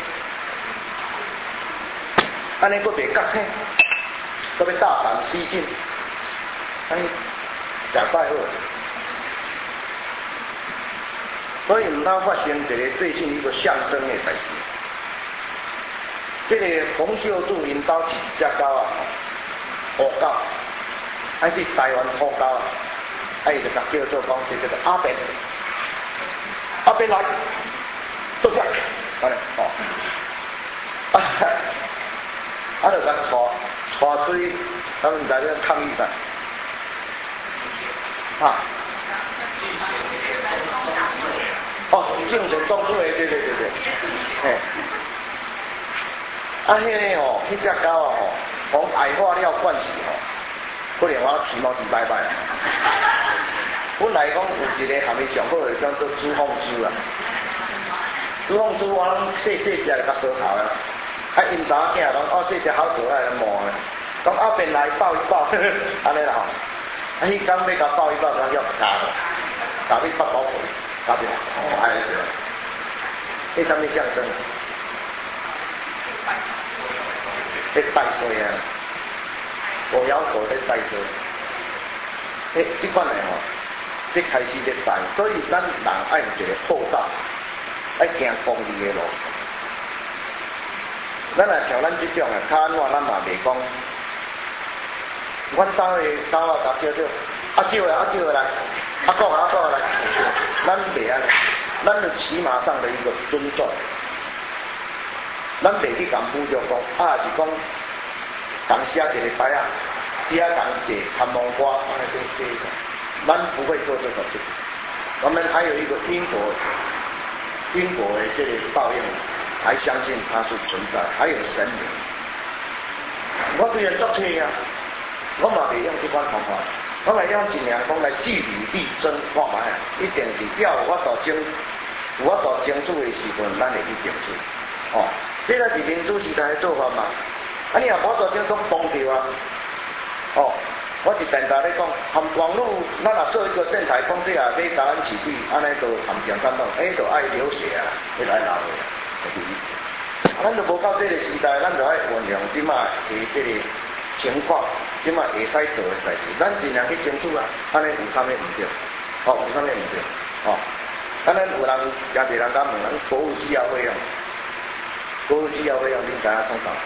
安尼佫袂觉醒，佫要大胆西进，安尼食快好。所以唔通发生一个最近一个象征的代志。这个洪秀柱因兜饲一只狗啊，黑狗，啊去台湾土狗啊，啊伊就甲叫做讲，这叫做阿扁，阿扁来，坐下，安尼哦，啊就甲带出去，他们在这抗议上，啊。哦，竞选中队，对，嘿，啊，迄个吼，迄只狗啊吼，从矮化了惯死吼， 可能我期望是拜拜啊。本来讲有一个含义上好的叫做朱凤珠啊，朱凤珠我拢细只较烧头啊，啊因查囝讲哦这只好可爱，摸啊，讲后边来抱一抱，安尼啦吼，啊迄天要甲抱一抱，咱要加了，加你抱抱腿，加掉，哦安尼对，迄啥物象征？在拜岁啊，我要求在拜岁，这款的吼，这开始在拜，所以咱人爱有一个厚道，爱行公义的路。咱来像咱这种啊，较安怎咱嘛袂讲，阮兜的狗啊，甲叫做阿舅啊，阿舅来，阿公啊，阿公来，咱袂安尼，咱就起码上的一个尊重。咱袂去共侮辱讲，啊是讲，共写一个牌啊，底下共坐贪蒙瓜，安尼这，咱不会做这个事。我们还有一个因果的这个报应，还相信它是存在，还有神明。我对人作车啊，我嘛袂用这款方法，我来用尽量讲来据理力争，看卖啊，一定是只要有法度争取的时阵，咱会去争取。哦，这个是民主时代的做法嘛？啊，你若无做这种崩掉啊！哦，我是电台咧讲，含网络，咱若做一个电台，讲这下要甲咱市区，安尼就含情感动，就爱流血啊，要来流血啊，就是。咱就无到这个时代，咱就爱运用即马的这个情况，即马会使做的代志，咱尽量去争取啊，安尼有啥物唔对？哦，有啥物唔对？哦，咱有人也一人甲问咱国务机要费用。国务机要费用，恁知影创啥？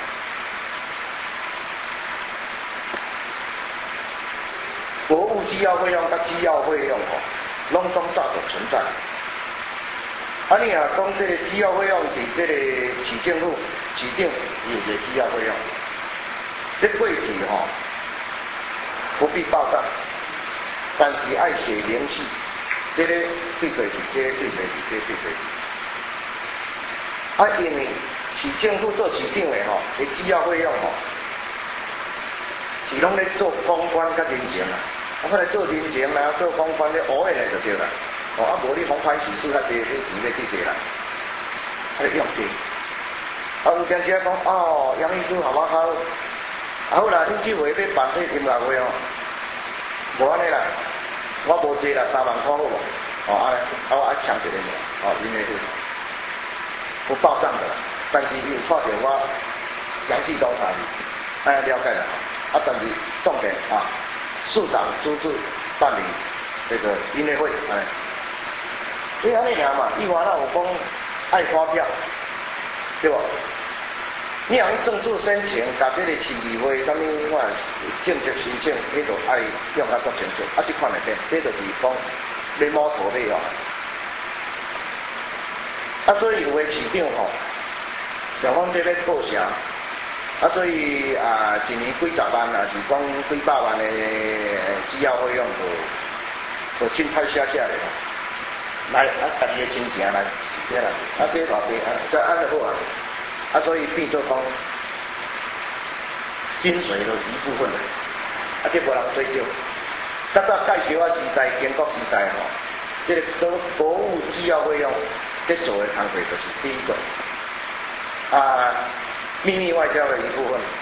国务机要费用甲机要费用吼，拢总早就存在。啊，你若讲这个机要费用伫这个市政府市定有一个机要费用，这过去吼不必报账，但是爱写明细，这个对过去，这个对过去，这个对过去。啊，因为市政府做市长的吼，的机要费用吼，是拢咧做公关甲人情啊，啊，来做人情啦，做公关咧乌的就对啦，哦，啊，无你公开事实较济，迄钱要去济啦，啊，用济，啊，有阵时讲哦，杨秘书好我好，啊好啦，恁这回要办这音乐会哦，无安尼啦，我无济啦，3万块好无？哦，啊，我爱抢一个名，哦，因为是不报账的。但是伊有看到我详细调查，了解了，啊，但是重点啊，市长主持办理这个音乐会，所以安尼尔嘛，伊话那有讲爱发票，对不？你若去政治申请，甲这个市议会啥物款政治申请，迄就爱用较足清楚，啊，这款内底，这就是讲要摸头尾哦，啊，所以有的市长吼。像讲这个报销，啊，所以啊，一年几十万啊，是讲几百万的机要费用就凊彩写下来，来啊，家己的亲情来，对啦，啊，这偌济啊，这安就好啊，啊，所以变做讲薪水的一部分啦，啊，这无人追究。较早介绍啊时代，建国时代吼，这个国务机要费用，这做的工作就是第一个。啊，秘密外交的一部分，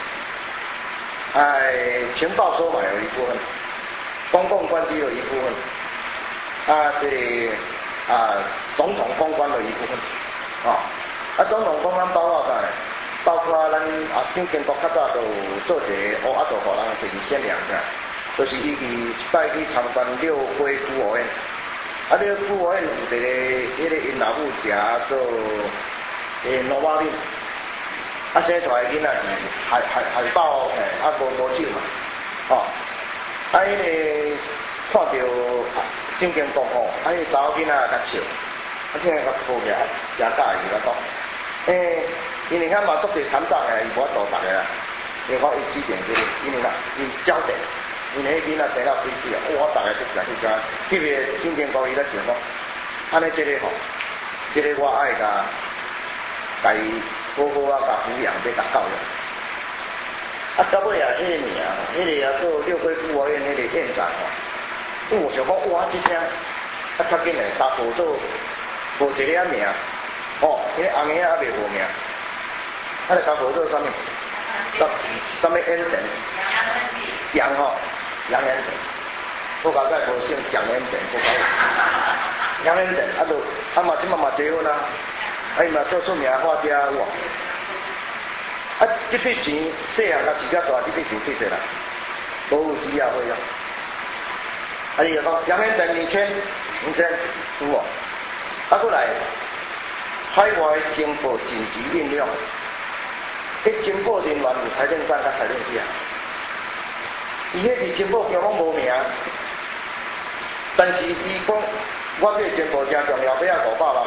情报收买有一部分，公共关系有一部分，啊，这总统公关的一部分，总统公关包括啥呢？包括咱蒋经国较早就做一个，就互人就是限量的，就是伊带去参观六龟孤儿院，啊，这个孤儿院有一个迄个因老母食做罗马面。啊，生出来囡仔是海豹，无酒嘛，啊，因为看到蒋经国吼，啊，迄查某囡仔较笑，啊，现在较抱起来，真介意啦讲，因为遐嘛足侪残障的，伊无法度逐个啦，因为我伊指定这个，因为啦，伊焦点，因为迄囡仔生到几岁啊，我逐个都来去甲，特别蒋经国伊咧想讲，安尼这个吼，这个我爱甲伊。好好啊，甲抚养，要甲教育。 啊，到尾啊，迄个名，迄个啊做六龟孤儿院迄个院长哦，我想讲哇，这声啊较紧诶，大部做无一个名，哦，迄个红仔还袂无名，啊，就大部做啥物？什么恩典？杨吼，杨恩典。我搞在无姓蒋恩典，我搞杨恩典，啊就啊嘛即嘛结婚啊，啊伊嘛做出名画家哇。啊，这笔钱细汉甲时较大，这笔钱几多啦？保有资料费用。啊，伊就讲杨恩典2000有无？啊，过来海外经报紧急应用，迄经报人员有财政官甲财政司啊。伊迄伫经报叫讲无名，但是伊讲我这个经报真重要，要500万。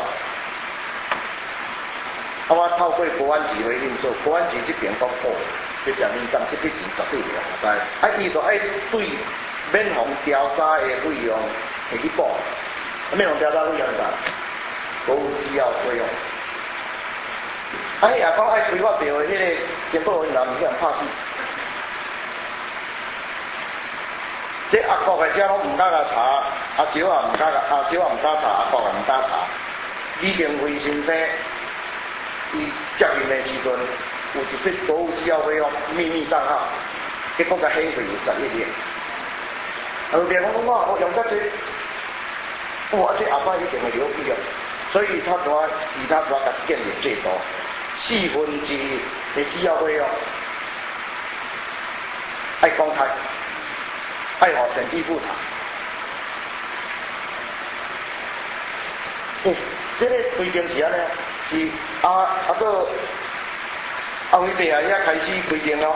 啊，我透过国安局来运作，国安局这边讲好，这边民众这笔钱绝对袂下台。啊，伊就爱对免防调查的费用会去补，免防调查费用啥？保有资料费用。啊，伊也讲爱规划表的迄个经报人员唔去人拍死。这阿国的遮拢唔敢甲查，阿少也唔敢，阿少也唔敢查，阿国也唔敢查。李登辉先生，伊接任的时阵，有一笔保有资料费用秘密账号，结果甲黑费有11亿。后边我用得这，哇，这阿爸一定会牛逼啊！所以他抓甲建立最多1/4的资料费用，爱公开。爱互审计部查。这个规定是安尼，是个后尾辈啊，遐开始规定咯，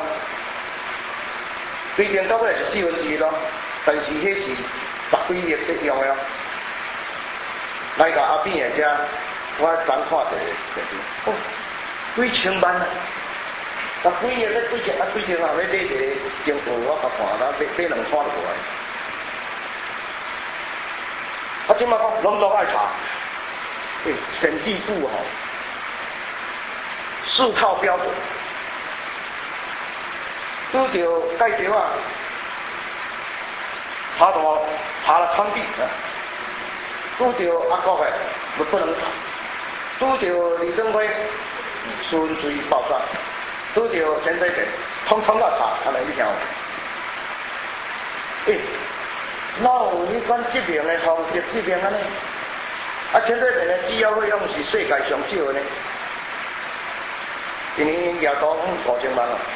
规定到尾是1/4咯，但是迄是10几亿在用的哦。来到阿扁的遮，我昨看哦，几千万啊！啊，几亿咧，几千啊，要买一个政府，我甲看啦，买2串落来。啊，即马讲拢爱查，审计部吼4套标准，拄着盖条啊，查了枪毙啊，拄着阿国的不能查，拄着李登辉顺水爆炸。拄着潜水艇，通通要查，安尼你听有？哪有迄款执行的方式执行安尼？啊，潜水艇的资料费用是世界上少的呢，一年也多5000万哦。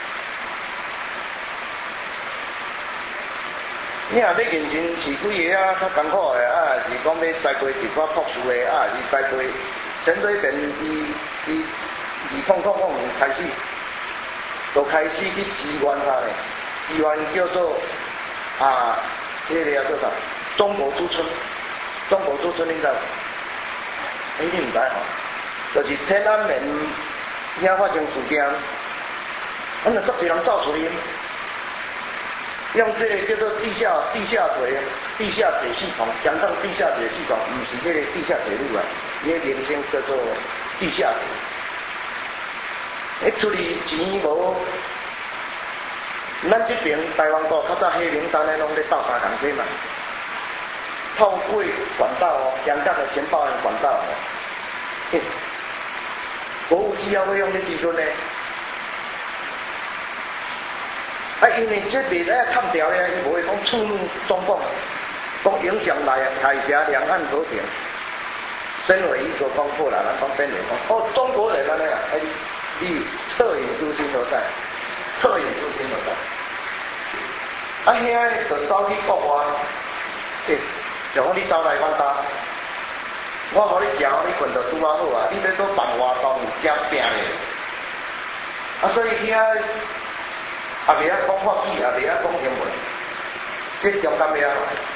你若要认真饲几个啊，较艰苦的啊，是讲要栽培一寡博士的啊，是栽培潜水艇伊2000年开始，就开始去支援他嘞，支援叫做迄个叫做啥？中国驻村，中国驻村你知道？你唔知吼？就是天安门遐发生事件，咱就足侪人走出去，用这个叫做地下铁系统，讲到地下铁系统，唔是这个地下铁路啊，伊个名称叫做地下铁。处理钱无，咱这边台湾岛较早黑名单咧，拢咧斗相共体嘛。透过管道哦，香港的情报管道哦，国务机要会用的技术呢？啊，因为这边咧探调咧，伊无会讲触怒中共，讲影响海峡两岸和平。身为一个光复了，咱讲身为哦，中国人安尼啊，你恻隐之心何在？恻隐之心何在？啊，遐就走去国外，像讲你走来我家，我互你食，你困到拄啊好啊，你要做办活动真拼咧。啊，所以遐也袂晓讲法语，也袂晓讲英文，这中间袂晓。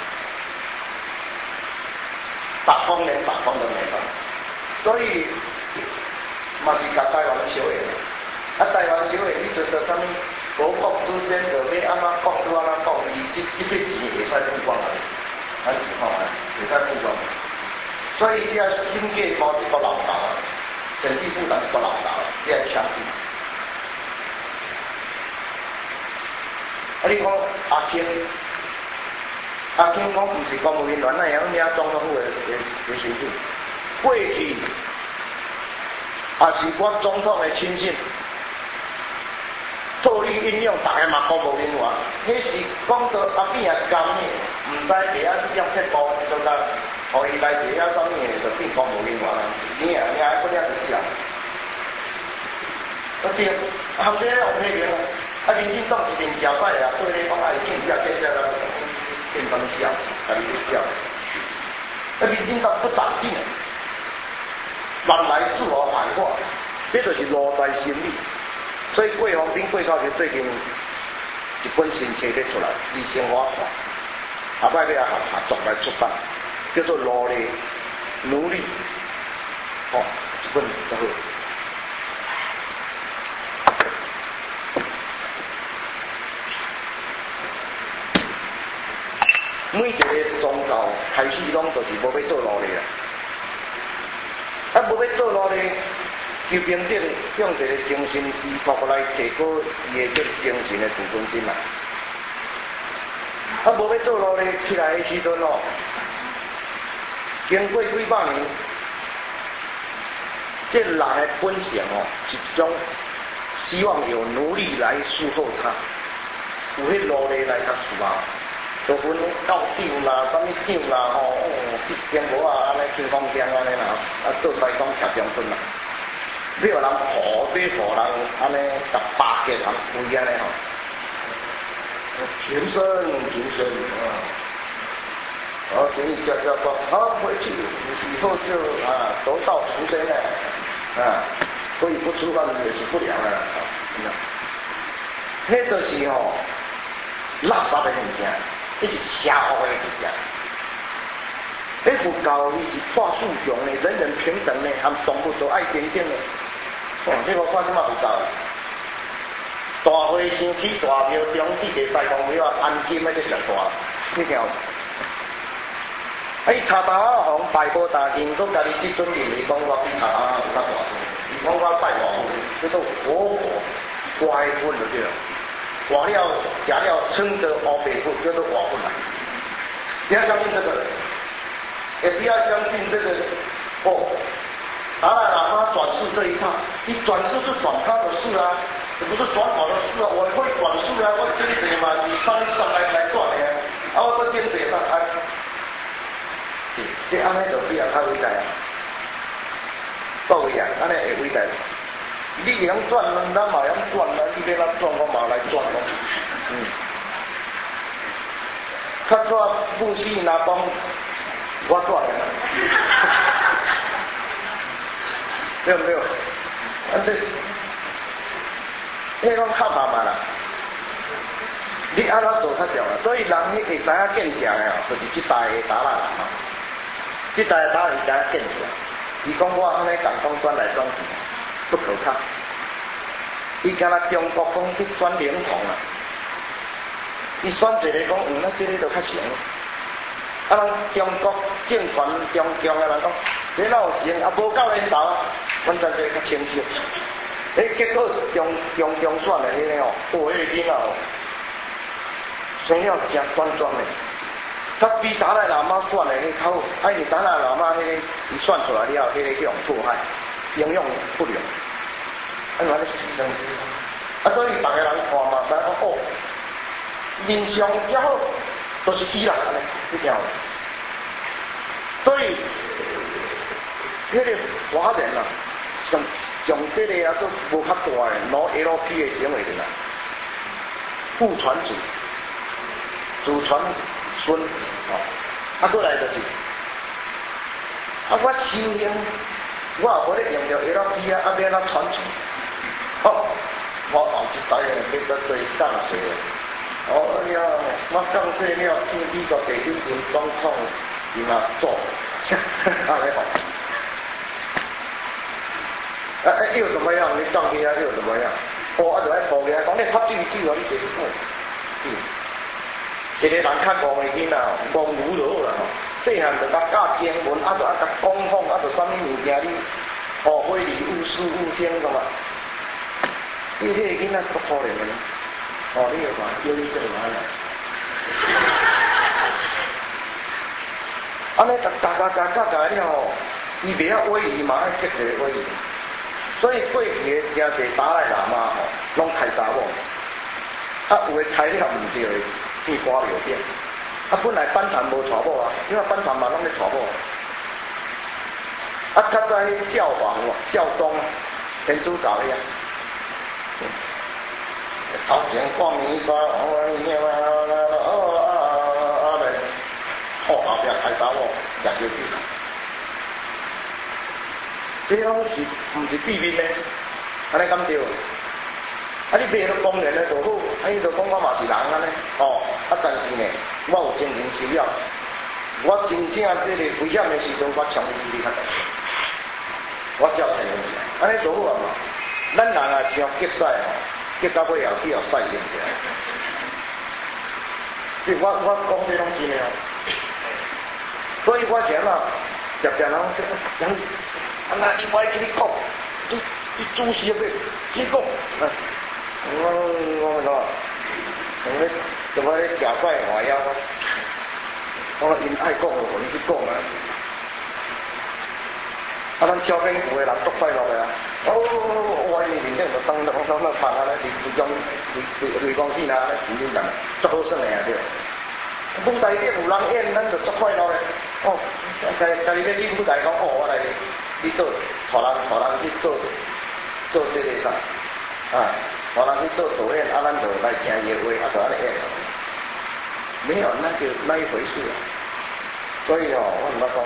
北方人没办，所以嘛是甲台湾烧的。啊，台湾烧的迄阵就啥物国国之间就要安怎讲就安怎讲，伊这笔钱会使曝光来，咱是看啊，会使曝光。所以要新界包一个老道啊，审计部长一个老道，要强制。 你讲阿庆讲毋是公务员员，那样领总统府的薪水，过去也是我总统的亲信。套利应用，大家嘛公务员员，迄是讲到阿扁也甘呢，毋知会晓用铁步，就甲互伊来会晓啥物就变公务员员啦。你啊，不了就是啊。对，后生有批评啊，啊，民进党一定交代啊，对你讲爱建设建设啦，变成笑，家己去笑。啊，民进党不长进，人来自我排化，这就是路在心理。所以桂宏斌、桂高学最近一本新书咧出来，以生活化，下摆要合作来出版，叫做《努力努力》，哦，一本就好。每一个宗教开始拢就是无要做努力啊，无要做努力。求平等，用一个精神依托来提高伊的这精神的自尊心啦。啊，无要做努力起来的时阵哦，经过几百年，这人的本性哦，是一种希望有奴隶来伺候他，有迄奴隶来他伺候，就分到长啦、啥物长啦吼，一间无啊，安尼轻风江安尼啦，啊做西讲徛中村啦。你有人抱，你互人安尼十八个人跪安尼吼，求生啊！给你叫说，好回去以后就得道成仙了啊！所以不出饭也是不良了啊！那就是吼垃圾的物件，那是邪恶的物件。那佛教伊是化树雄的，人人平等的，含动物都爱平等的。哦，你无看即马佛教，大会生起大庙中地地西公庙安金那个上大，你听有？伊查达啊红拜无大经，佮家己即阵认为讲我比查达啊有较大声，伊讲我拜外父，叫做活乖分就对了。活了食了撑着乌白骨，叫做活分啦。不要相信这个。也不要相信这个哦，达赖喇嘛转世这一套，你转世是转他的事啊，这不是转我的事啊，我会转世啊，我这里嘛是上来转的啊，我这边这上啊，这安尼就比较较伟大啊，够伟啊，安尼会伟大。你能转，咱嘛能转啊，你要咱转，我嘛来转咯，较早富士那帮。我转的，没有，这拢较慢慢啦。你安怎做较少啦？所以人迄会知影见识的哦，就是这代的达赖喇嘛，这代的达赖是知影见识。伊讲我安尼共讲转来转去，不可靠。伊敢若中国讲去转灵童啦，伊选一个讲那这个就较强。啊，人中国政权中共的人讲，这哪有成？啊，无够领导，阮真侪较清晰。结果中选的迄个哦，迄个囡仔哦，生了真转的，他比达赖喇嘛选的迄较好。啊，因为达赖喇嘛迄个伊选出来了，迄个叫迫害，营养不良，安怎咧牺牲？啊，所以逐个人看嘛，知影哦，面上较好。都是伊啦，安尼你听有？所以，迄个华人啊，像这个啊，都无较大的攞 LP 的行为的啦，父传子，子传孙，哦，啊，过来就是，啊，我修行，我也无咧用着 LP 啊，啊，要哪传承？哦，我后一代人要得对降世。哦呀，我降世了，见美国地理院总统伊嘛做，安尼讲。又怎么样？你降去啊，又怎么样？哦，就爱抱起来，讲你拍水啊，你就是一个人较戆的囡仔，戆牛就好啦吼。细汉就甲教经文，啊就甲讲讲，啊就啥物物件你哦，非礼勿视勿听个嘛。伊迄个囡仔足可怜的。 哦，你又看，忧郁症来了。安尼大了吼，伊袂晓威仪嘛，爱结一个威仪。所以过去的真侪打来喇嘛吼，拢开查某，有的材料唔对，变花了点。本来班禅无娶某啊，因为班禅嘛拢咧娶某。较早教皇教宗天主教的啊，头前光明山，后壁开查某，食着酒。这拢是毋是秘密呢？安尼敢对？你卖到公园咧就好，伊就讲我嘛是人安尼，但是呢，我有真情实了，我真正这个危险的时阵，我强伊较大，我照听伊，安尼就好啊嘛。咱人啊是要结使结到尾后去后使用起来。我讲这拢真的所以我想啊，常常人伊我跟你讲，你主席要你讲，我怎么咧假怪话呀？我因爱讲就互你去讲啊。咱招兵府的人足快乐的啊！我面顶就当拍啊咧，雷公戏啊咧，前面人足好耍的啊对。舞台顶有人演，咱就足快乐的。家己咧去舞台讲，我来你做，互人去做这个啥互人去做导演，咱就来听伊的话，就安尼演。没有那一回事啊。所以我唔捌讲。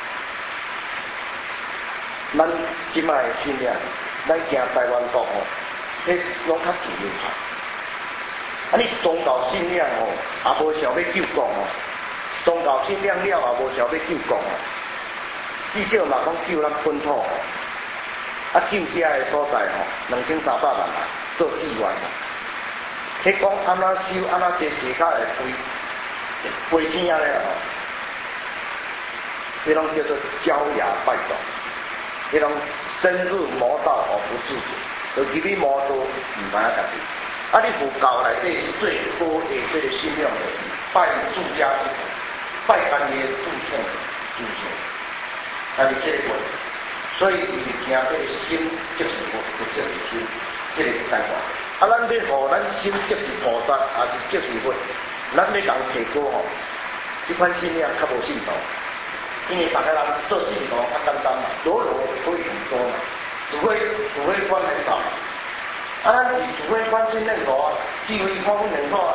咱即摆的信仰，咱行台湾国迄拢较自由派。你宗教信仰也无想要救国宗教信仰了也无想要救国至少嘛讲救咱本土救遮的所在2300万人做志愿迄讲安怎修安怎坐脚会飞天啊咧这拢叫做招摇拜倒。迄种深入魔道而不自觉，就其你魔道唔知影家己。你佛教内底最高的这个信仰就是拜住家之主，拜干爷住处，但是这个所以伊是惊这个心即是佛，不即是心，这个概念。咱要互咱心即是菩萨，还是即是佛，咱要人提高这款信仰较无信道。因为大家人做信徒较简单嘛，有可以很多嘛，指挥官很少，咱以指挥官训练好智慧方面很好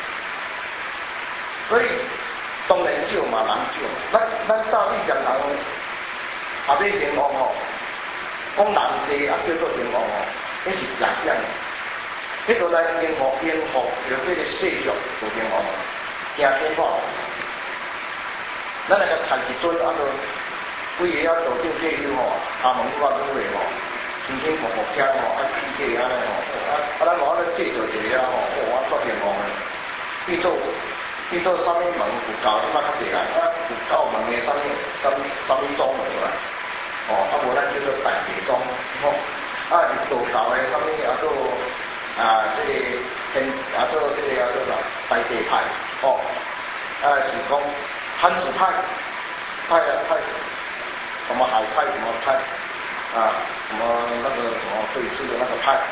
所以当然少嘛，人少。咱道理讲人，后尾天王讲人多也叫做天王迄是假象。迄个来因服有这个世俗做天王，惊天话。咱那个产一尊规个要走进这里下门关都会轻轻服服听记记安尼咱我咧介绍一个我做天王去做啥物门佛教你捌较济啊？佛教门的啥物宗落来无咱叫做大地宗道教的啥物这个做这个做大地派是讲。汉字派，什么海派，什么派，什么那个什么对峙的那个派，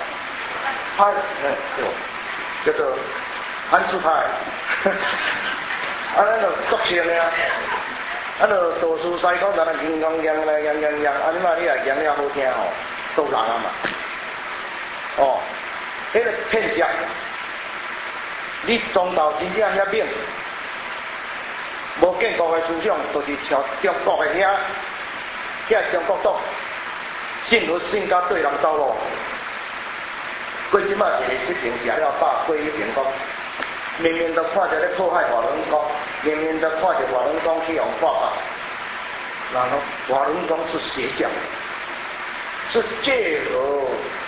对，叫做汉字派，那就作性的那就读书西讲在那金刚样，你嘛你也讲了好听都人啊嘛，迄个骗色，你宗教真正遐明。无建国的思想，就是像中国的遐中国党，信佛信甲对人走路。过即摆一个执政吃了饱，过一边讲，明明都看着咧迫害华人公，明明都看着华人公去用法法，然后华人公是邪教，是借合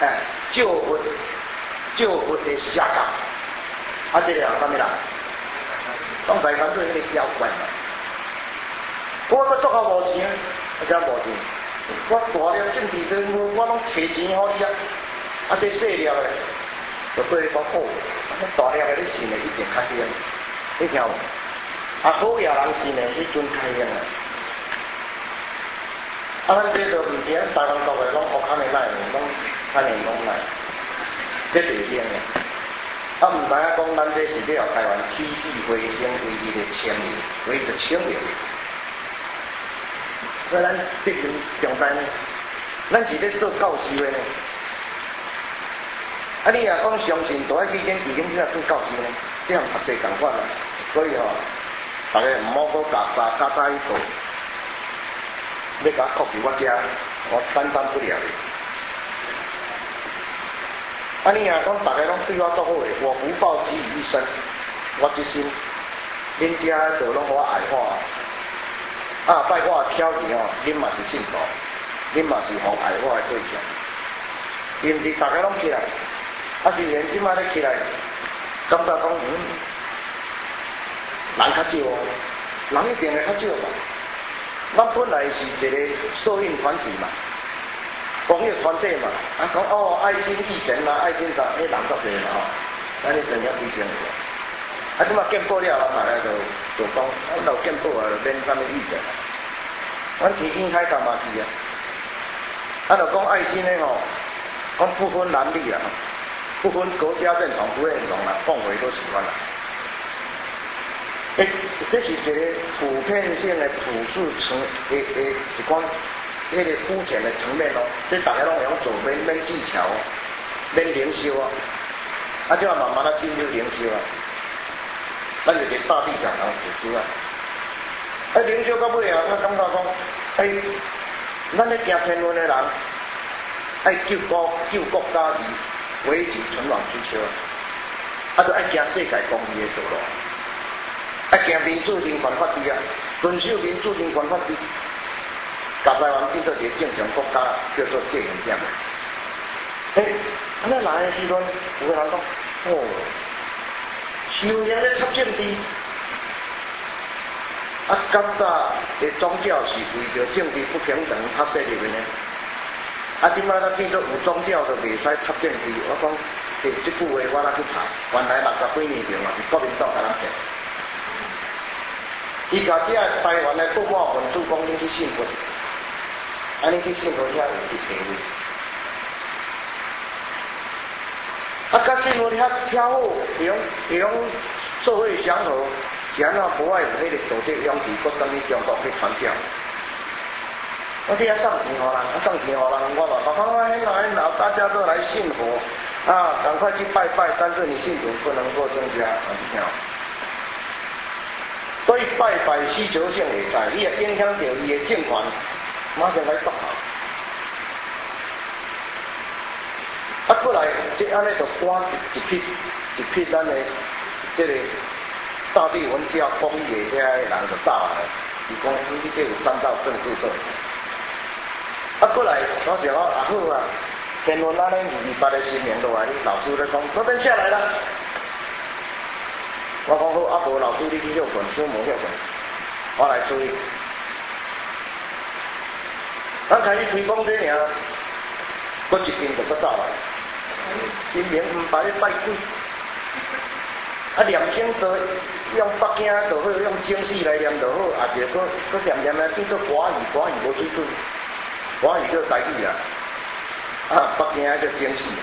救佛的下岗，这个啥物啦？当台湾对迄个交关嘛，我搁做较无钱，真无钱。我大了政治人物，我拢摕钱互你这细了的， 就对伊讲哦，大粒的你信的一定较兴，你听无？啊，好野人信的迄阵较兴啊。啊，咱这都唔是啊，台湾国的拢学较尼来，拢较年拢来，这袂兴的。啊，唔知影讲咱这是了台湾起死回生唯一的清流，唯一的清流。所以咱必须重视呢，咱是咧做教授的呢。啊，你若讲相信大爱去见已经只做教授呢，这样读册共款啦。所以吼，大家唔好搁加早一步。要甲我扣住我遮，我担当不了的。啊，你若讲大家拢对我足好诶，我不报己以一生，我一心，恁遮就拢互我爱我。啊，拜我挑战哦，恁嘛是信徒，恁嘛是互爱我诶对象，是毋是？大家拢起来，啊，是连即摆咧起来，感觉讲人较少哦，人一定会较少嘛。咱本来是一个社运团体嘛，公益团体嘛，啊讲哦爱心义诊啦，爱心啥，迄人足侪嘛吼，咱咧真正推荐个。啊，即马建报了，大家就讲，咱有建报啊，就免啥物义诊。阮天天开干嘛去啊？啊，就讲爱心咧吼，讲不分男女啊，不分国家认同不认同啦，奉为都喜欢啦。这是一个普遍性的普世层一款迄个肤浅的层面咯。这大家拢会用做免技巧，免灵修啊，啊，就要慢慢的进入灵修啊。咱就是大地上人付出啊。啊，灵修到尾啊，我感觉讲，咱咧行天伦的人，爱救国家以维持存亡之秋，啊，就爱行世界公义的道路。啊，行民主人权法治啊，遵守民主人权法治，甲台湾变做一个正常国家，叫做戒严点。安尼来的时阵，有个人讲，哦，修行咧插政治，啊，较早的宗教是为着政治不平等较设立的呢。啊，即摆咱变做有宗教就袂使插政治，我讲，这句话我哪去查？原来60几年前嘛，是国民党甲咱骗。伊甲这台湾的国贸分子讲恁去信佛，安尼去信佛遐有地位。啊，甲信佛遐巧好，会用社会祥和，是安怎无爱有迄个组织勇气，搁等于中国去传教。我这遐送钱互人，送钱互人，我嘛讲很好，大家都来信佛啊，赶快去拜拜，但是你信徒不能够增加，你听。所以拜拜需求性会在，你也影响到伊的政权，马上来夺效。啊，过来即安尼就赶一批咱的这个大地文教公益的遐人就走来，伊讲你这有沾到政治色。啊，过来我想讲啊好啊，天文那呢28的新年落来，老师在讲这边下来了。我讲好，啊无老师你去休困，我无休困，我来处理。咱开始推广这尔，搁一天就搁走来。新年唔排咧拜鬼，啊念经就用北京就好，用正式来念就好，啊就搁念咧变做华语无水准，华语叫台语啊，啊北京叫正式。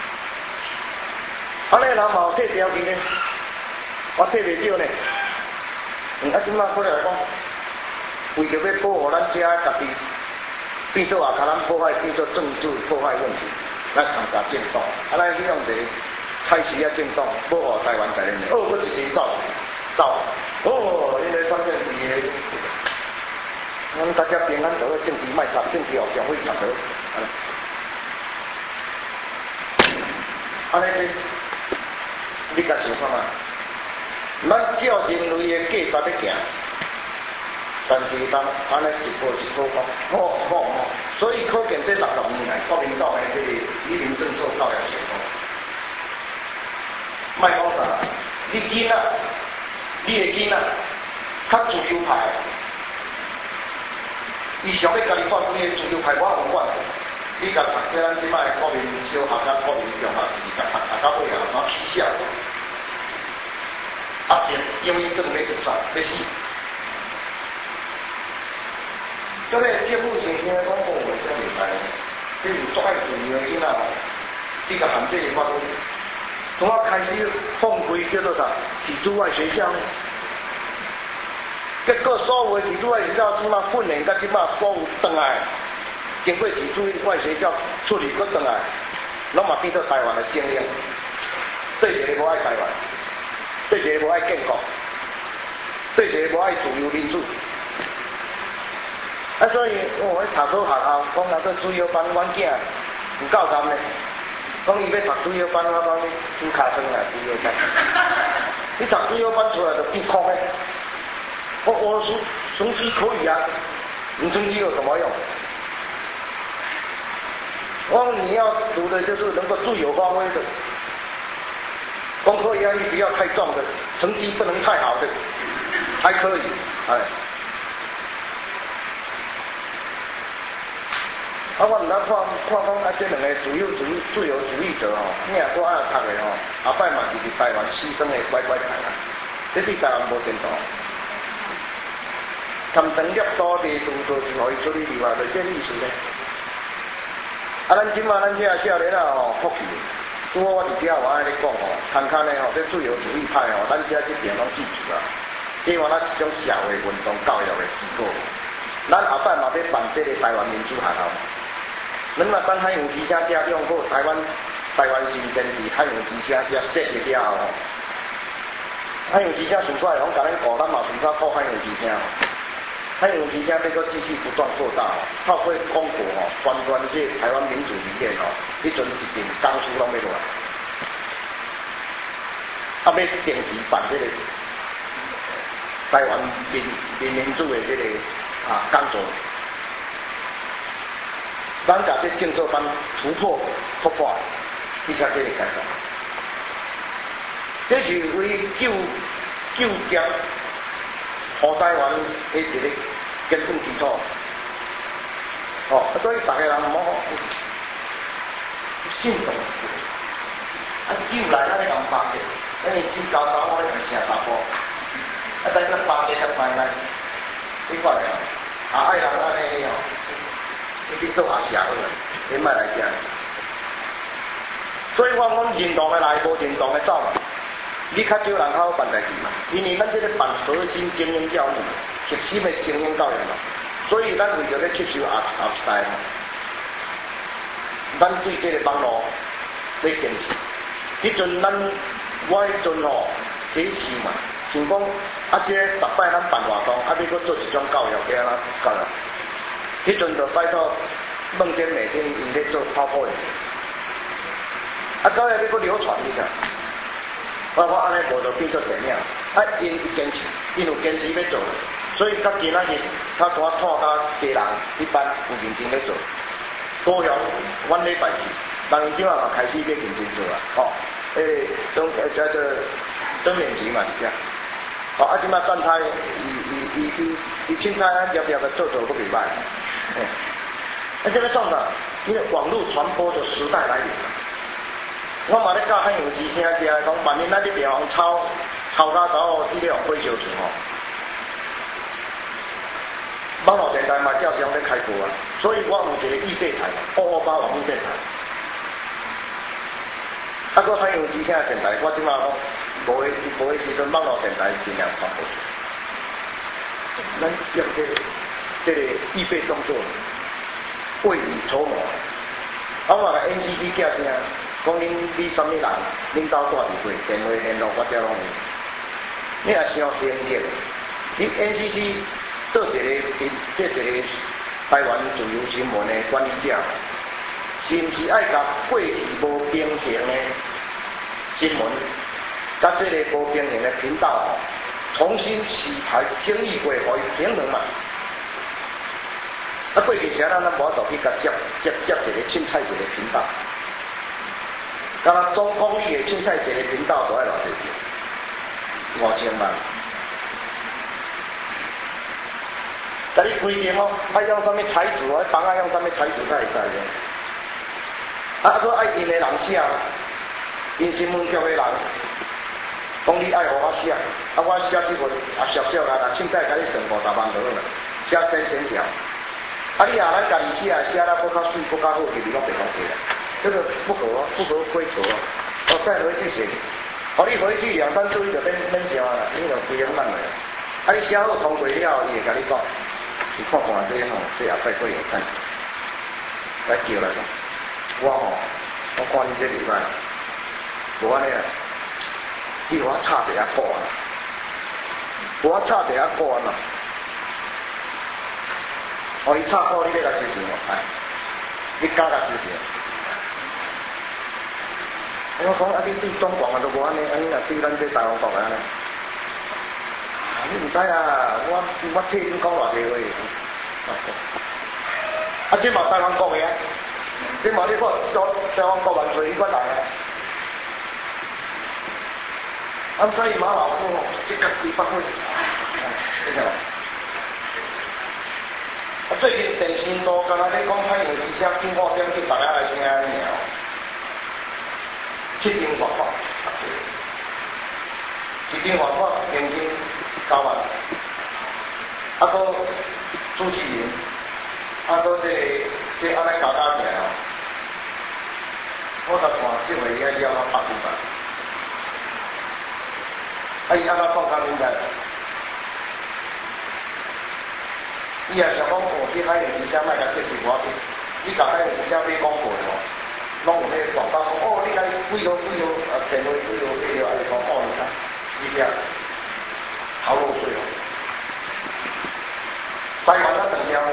啊咧人嘛有退条件咧。我退袂少呢，啊，即摆过来讲，为着要保护咱遮家己，变做啊，甲咱破坏，变做政治破坏问题，来参加政党，啊，咱希望一个采取啊政党，保护台湾台人的。哦，佫一天走，哦，因为反正是个，咱大家平安就好，政治卖插，政治哦，上会插得，安尼你甲想看嘛？咱照人类的计划在行，但是咱安尼一步一步讲，所以可见这60年来国民党的这个移民政策到了成功。莫讲啥，你囡仔，你的囡仔较自由派，伊想要家己发挥的自由派，我有管。 你甲读这咱即摆国民小学甲国民中学是甲读到尾啊，怎起笑？啊，因为证要自杀，要死。所以这部先生讲讲话真袂歹，这有足爱注意的囡仔哦，你甲含这个法律，从我开始放开叫做啥？是驻外学校呢？结果所有的是驻外学校即马训练，甲即马所有转来，经过是驻外学校处理搁转来，拢嘛变做台湾的精英。对一个无爱台湾，对一个无爱建国，对一个无爱自由民主。啊，所以我读好学校，讲那个主要班，阮囝有够甘嘞。讲伊要读主要班，我讲你猪卡生啊，主要班。你读主要班出来就变空嘞。我成绩可以啊，你成绩有什么用？我说你要读的就是能够自由发挥的，功课压力不要太重的，成绩不能太好的，还可以，哎。啊，我毋通看讲啊，这两个自由主义者吼，你若搁爱读的吼，后摆嘛是伫台湾牺牲的乖乖牌啦，这对台湾无前途。tham tấn nhập to thì tụi tôi thì hỏi cho đi vào được cái历史呢？啊，咱即马咱这少年啊吼，福气，拄好我伫遮我爱咧讲吼，看看咧吼，这自由主义派吼，咱遮这边拢记住啦。希望咱一种社会运动教育的机构，咱后摆嘛要办这个台湾民主学校。咱若等海洋之声遮用好台湾新电视海洋之声遮设计了后，海洋之声传出来，拢甲咱顾，咱嘛传出顾海洋之声。海洋之声要搁继续不断扩大，透过广播宣传这台湾民主理念迄阵一定工书拢要落来，要定期办这个台湾民主的这个讲座，咱甲这建设班突破，比较这个改善，这是为救劫。互台湾的一个根本基础，所以大家人唔好信动，救来咱咧咁巴结，咱哋先教导我哋成大波，但係個巴結就快嚟，你過嚟愛人安尼哦，你去做下社會，你咪嚟聽。所以我講認同嘅來，無認同嘅走嘛。你較少人較好辦代志嘛，因為咱這個辦核心精英教育，核心的精英教育嘛，所以咱為咗咧接受下一代嘛，咱對這個網絡咧堅持。迄陣我迄陣吼，第一次嘛，想講這逐擺咱辦活動，要佫做一種教育嘅啦教育。迄陣就拜託夢間每天因咧做泡泡的，教育要佫流傳一下。我安尼無就變做電影，因堅持，因有堅持要做，所以到今仔日，較大看甲家人一般有認真咧做。高雄，阮禮拜四，人今仔嘛開始要認真做啦，總練習嘛是這，今仔轉台，伊凊彩啊，業個做都袂歹，這個創啥？因為網絡傳播的時代來臨。我嘛咧教海洋之聲遮，講萬年咱這邊抄到走，伊咧用火燒厝吼。網絡電台嘛照常咧開播啊，所以我有一個預備台，228網預備台。個海洋之聲電台，我即馬講無嘅時陣，網絡電台盡量傳播。咱用這個預備動作，未雨綢繆。我嘛個 NCC 叫聲。講你什麼人，領導帶佇會，電話聯絡我遮攏有。你也想先見，你 NCC 做一個台灣自由新聞的管理者，是毋是愛甲過去無平衡的新聞，甲這個無平衡的頻道重新洗牌整理過，互伊平衡嘛？過去時咱無法度去甲接一個凊彩一個頻道。敢若總公益的凊彩一個頻道都愛偌濟錢，5000萬。甲你規定哦，愛用啥物彩紙，幫我用啥物彩紙才會使嘅。 佫爱因的人写，因新闻局的人，讲你爱互我写，我写这份俗俗啦，凊彩甲你算50万就好啦，写1000条。你若咱家己写啦，搁较水，搁较好，就是拢袂讲过啦。这个不合规则哦。再回去写，你回去2、3次就免写啦，你就规样慢来。你写好通过了，伊会甲你讲，你看看这吼，这后摆会有看。来叫来讲，我看你这礼拜，无安尼啊，你互我插一下股啊，我插一下股啊嘛。伊插股你要甲支持我，你加甲支持。我讲你对中国都无安尼，你若对咱这台湾国安尼，你唔知啊，我替你讲偌济话。这嘛台湾国的啊，这嘛你看台湾国万岁，伊管人啊。所以马老夫这个几百岁，真的。最近电视都敢若咧讲太阳之声经过点去大家来听尔。7张罚款，1张罚款现金9万，佫主持人，佫这安尼加起来哦，我甲看这回伊要100几万，伊安怎放假应该？伊也想讲这海洋之声卖甲接受我去，你甲海洋之声买广告哦。拢有咧广告讲，你来几号电话几号安尼讲，你看，你听，头落水哦。台湾啊，长了，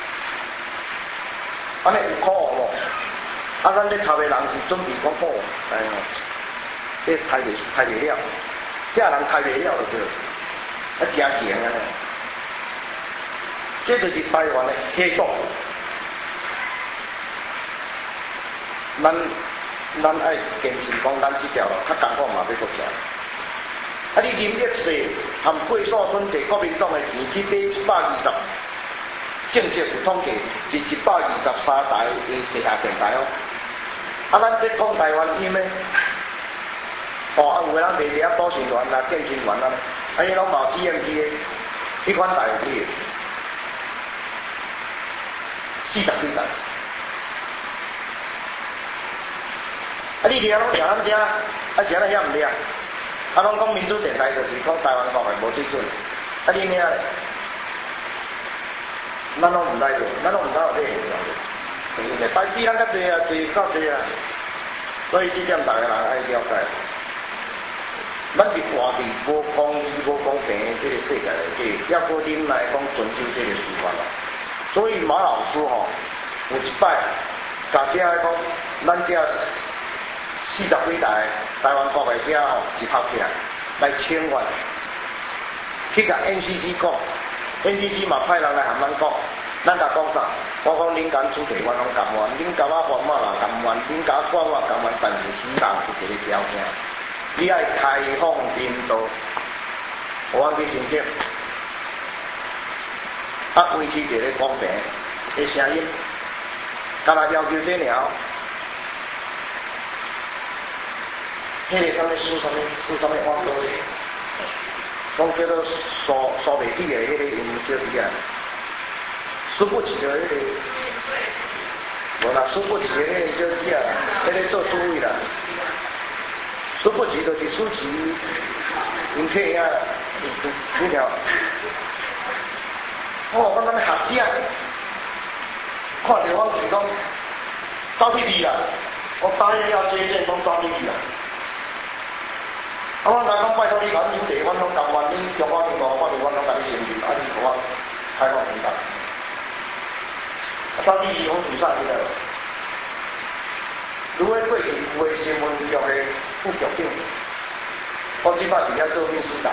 安尼有可恶无？咱咧插的人是准备讲这抬袂了，这人抬袂了就对，真强啊！这就是台湾的黑洞。咱爱坚持讲，咱这条较艰苦嘛要搁行。你林立世含过数村摕国民党的钱去买120，政策有统计是123台的地下电台哦。咱这讲台湾音的，有个人卖伫保信员啦、电信员啦，伊拢冒 GMT 的，迄款台有去40几台。你掠拢掠咱遮，是安尼遐毋掠？拢讲民主电台就是讲台湾国的无水准，你领咧？咱拢毋知做，咱拢毋知有这现象的。代志咱较济啊，够济啊，所以这点大家人爱了解。咱是活伫无公义、无公平的这个世界内底，要搁恁来讲遵守这个司法啦。所以马老师有一摆甲遮讲，咱遮。40几台台湾国的遐一拍起来请愿，去甲 NCC 讲 ，NCC 嘛派人来含咱讲，咱甲讲啥？我讲恁敢主题，我拢甘愿；恁甲我还我嘛甘愿；恁甲我管我甘愿，但是希望是一个条件，你爱开放民主，我去申请，维持一个公平的声音，干那要求这尔。迄个什么输什么网络的，讲叫做扫袂起的迄个用小弟啊，输不起的迄个，无啦，输不起的迄个小弟啊，迄个做主委啦，输不起就是输起，因客遐，你条，我讲咱们学者，看到我是讲走去比啦，我答应要接见，讲走去比啦。我来讲拜托你，阮主地，阮拢甘愿，恁叫我去我就阮拢甲你承认，你给我开放平台。到底我做啥去了？如果过去有个新闻局的副局长，我即摆伫遐做秘书长，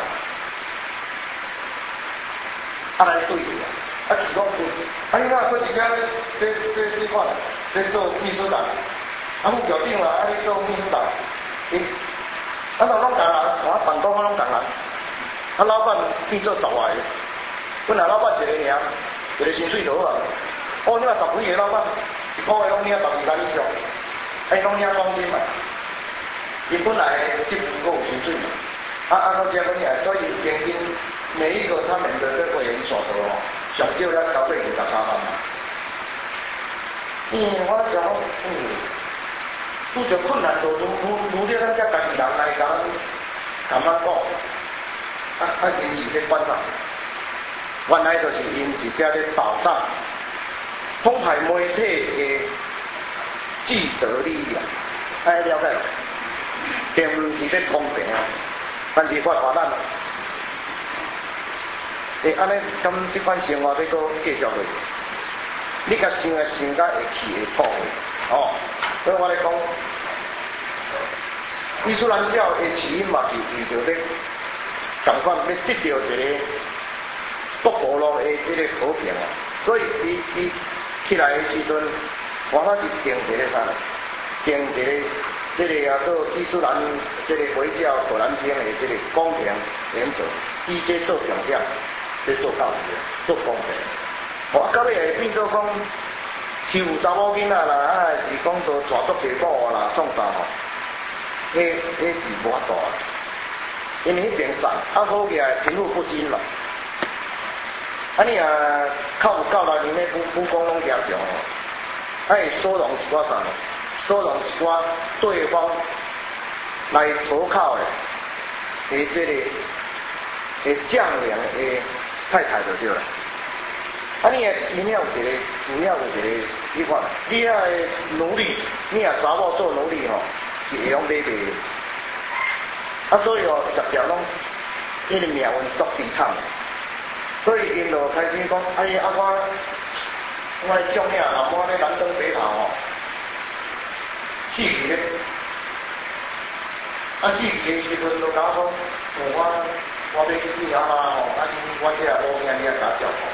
来对伊是讲对，你看过一下这款，在做秘书长，副局长啦，你做秘书长，咱拢共人，我办公我拢共人，老板变做10个，本来老板一个尔，一个薪水就好啊。你话10几个老板，1个月拢领12万以上， 哎，讲遐放心嘛，伊本来积分够有水准嘛，到这边来，所以平均每一个他们的这个会员所得哦，上少要超过53万嘛。我讲拄着困难就愈了咱遮家己人来讲，咁样讲，因是咧管啥？原来就是因是遮咧保障通台媒体的既得利益，了解，并唔是咧公平啊，但是我咱啦，安尼咁即款生活要搁继续落，你甲想甲会气会吐哦。所以我咧讲，伊斯兰教的起因嘛是为着咧，同款要得到一个各部落的这个和平啊，所以伊起来的时阵，我那是定一个啥呢？定一个这个啊，做伊斯兰这个回教可兰经的这个公平原则，以这做重点，去做到做公平。到尾会变做讲。欺负查某囡仔啦，是讲做抓足地保啦，创啥吼？迄是无法度啊，因为迄边散，好起来贫富不均嘛。你靠有够来年咧武功拢加强哦，会收容一寡啥？收容一寡对方来投靠的这个将领的太太就对了。你有一个，你看，你奴隶，你查某做奴隶吼，是会用买卖的。所以十条拢，伊个命运足悲惨。所以因就开始讲，我种遐啦，我咧南登北头吼，死去咧，死去的时阵就甲我讲，我要去见阿妈吼，我这无惊你甲照顾。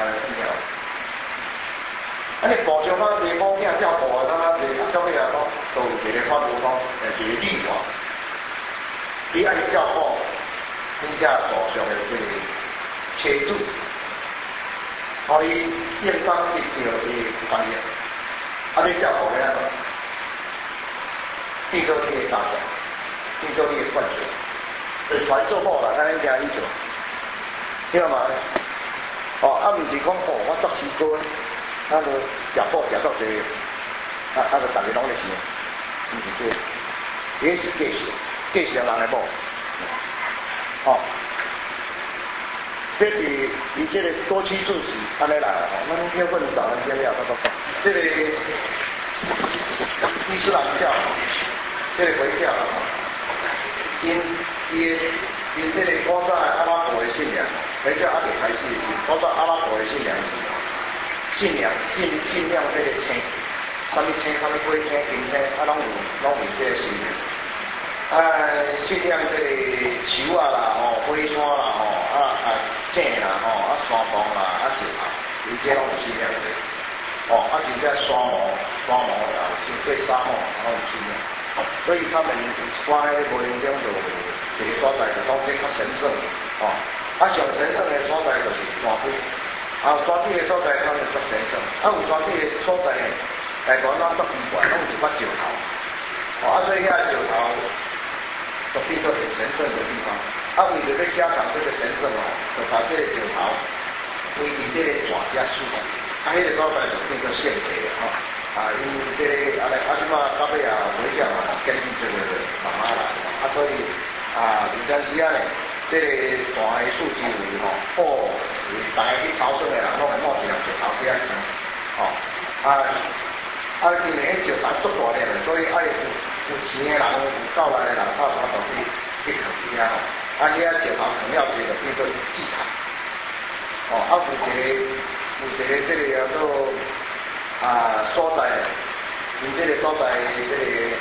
你部上啊，地方囝照顾啊，到尾啊讲，就有一个法律讲，一个例外，你爱照顾恁遮部上的这个车主，可以应当得到的关系，你照顾咧，变做你的家长，变做你的惯性，就传做好啦，咱遮意思，听嘛？毋是讲我作诗歌，就食饱食到济，就逐个拢咧想，毋是这，这是继承人的某，这是伊这个多妻主事安尼来的咱结婚找人家了，这个伊斯兰教，这个回教，因这个古早阿拉伯的信仰，回教还未开始是古早阿拉伯的信仰是信仰这个星，什么星、什么鬼星、金星，拢有这个信仰。信仰这个树啊啦，火山啦，井啦，山洞啦，石头，伊这拢有信仰的。真正沙漠啦，真对沙漠拢有信仰。所以他们挂喺无形中就一个所在，就讲这较神圣，上神圣的所在就是山水，山水的所在他们较神圣，有山水的所在，大概咱足奇怪，拢有一块石头，所以遐石头就变做很神圣的地方，为了要加强这个神圣就把这个石头为伫这个大家树，迄个所在就变做圣地因为这个即马到尾回教根据这个慢慢来，所以有阵时呢，这个大的数字为大家去朝圣的人拢会摸一粒石头起来因为迄石头足大粒的，所以有钱的人、有够力的人，差不多去藏遐遐石头藏了就变做祭坛，有一个这个叫做。所在，因这个所在这个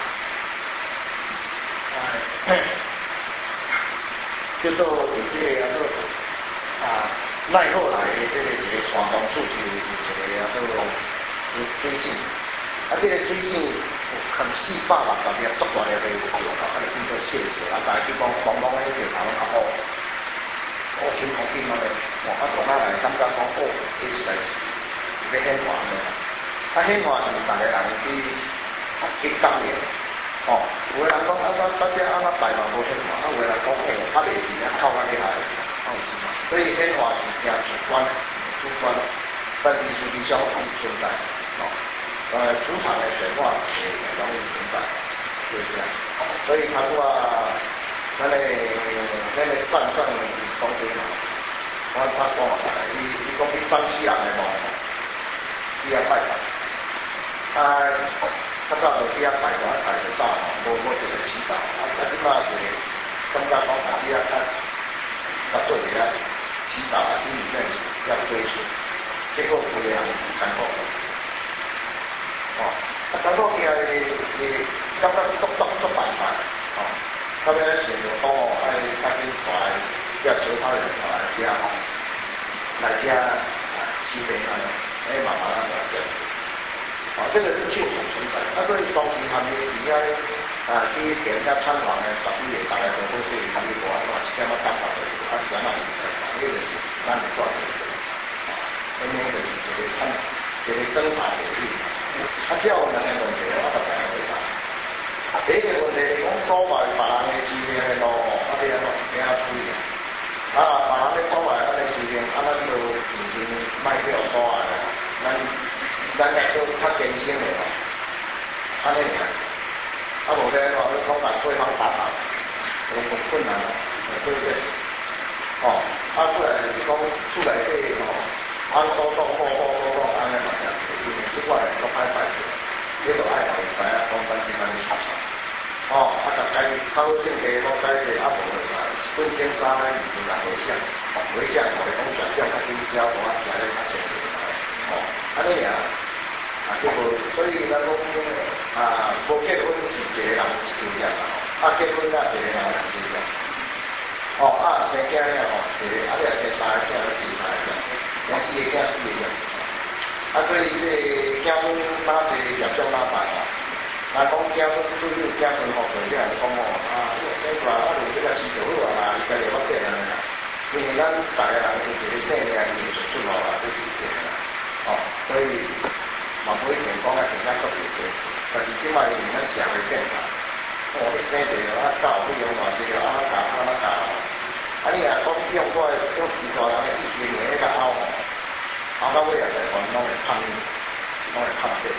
叫做这个叫做奈后来的这个一个山洞处就有一个叫做水井，这个水井含460粒足大粒的石头，变做谢石，大家去讲广东的石头较好，真好见嘛咧，从那来感觉讲这是。要显化的，显化是大家人去去感染。哦，有个人讲咱这安怎摆嘛无天花，有个人讲较袂记啊，靠较厉害，所以天花是正主观，但是实际上是存在。主场的水化也容易存在，就是这样。所以他说咱的战胜当中嘛，他讲你讲去山西人的梦，你要拜拜。较早就去拜拜就早，无一个祈祷。即摆是感觉讲你较对个祈祷心里面要追求，结果有个人艰苦。艰苦起来是感觉足办法。特别是就讲爱赶紧带要其他人来遮来遮西北慢慢了解。这个是确实存在。所以当时他们而家去给人家参访的十几年，大概都是他们国外是这么干法的，是这样子的，这个是咱们做的。因为就是一个侦查能力。只要有两个问题，我特别回答。第一个问题，讲所谓别人的资料的路，你要怎样注意？别人的所谓的资料，咱就已经卖掉所谓的，咱来做较艰辛的咯，安尼尔，无咧话，你讲把对方打倒，有困难咯，对不对？过来就是讲厝内底安所安尼嘛，即我都歹摆着，你都爱会知讲咱今仔日插啥。甲该较好正家拢该是无就是本身衫咧，就是来回想，我哋讲转向较紧张，我来咧较先安尼尔。结果，所以咱讲无结婚是一个人事业啦，结婚才一个人事业。生囝了一个，你也生三个囝，就四个囝，生四个囝4个囝。所以这结婚哪侪业障哪办若讲结婚对你结婚你来讲这个这个饲就好啦，家己发展啦。因为咱大个人就是一个生命艺术出路啦，就是这样。所以。嘛不一定讲啊，其他做一些，但是即摆因为咱社会变化，你生一个教不用偌济安怎教，你若讲用我用其他人的意见嚟个拗到尾也是拢会抗议，拢会抗辩。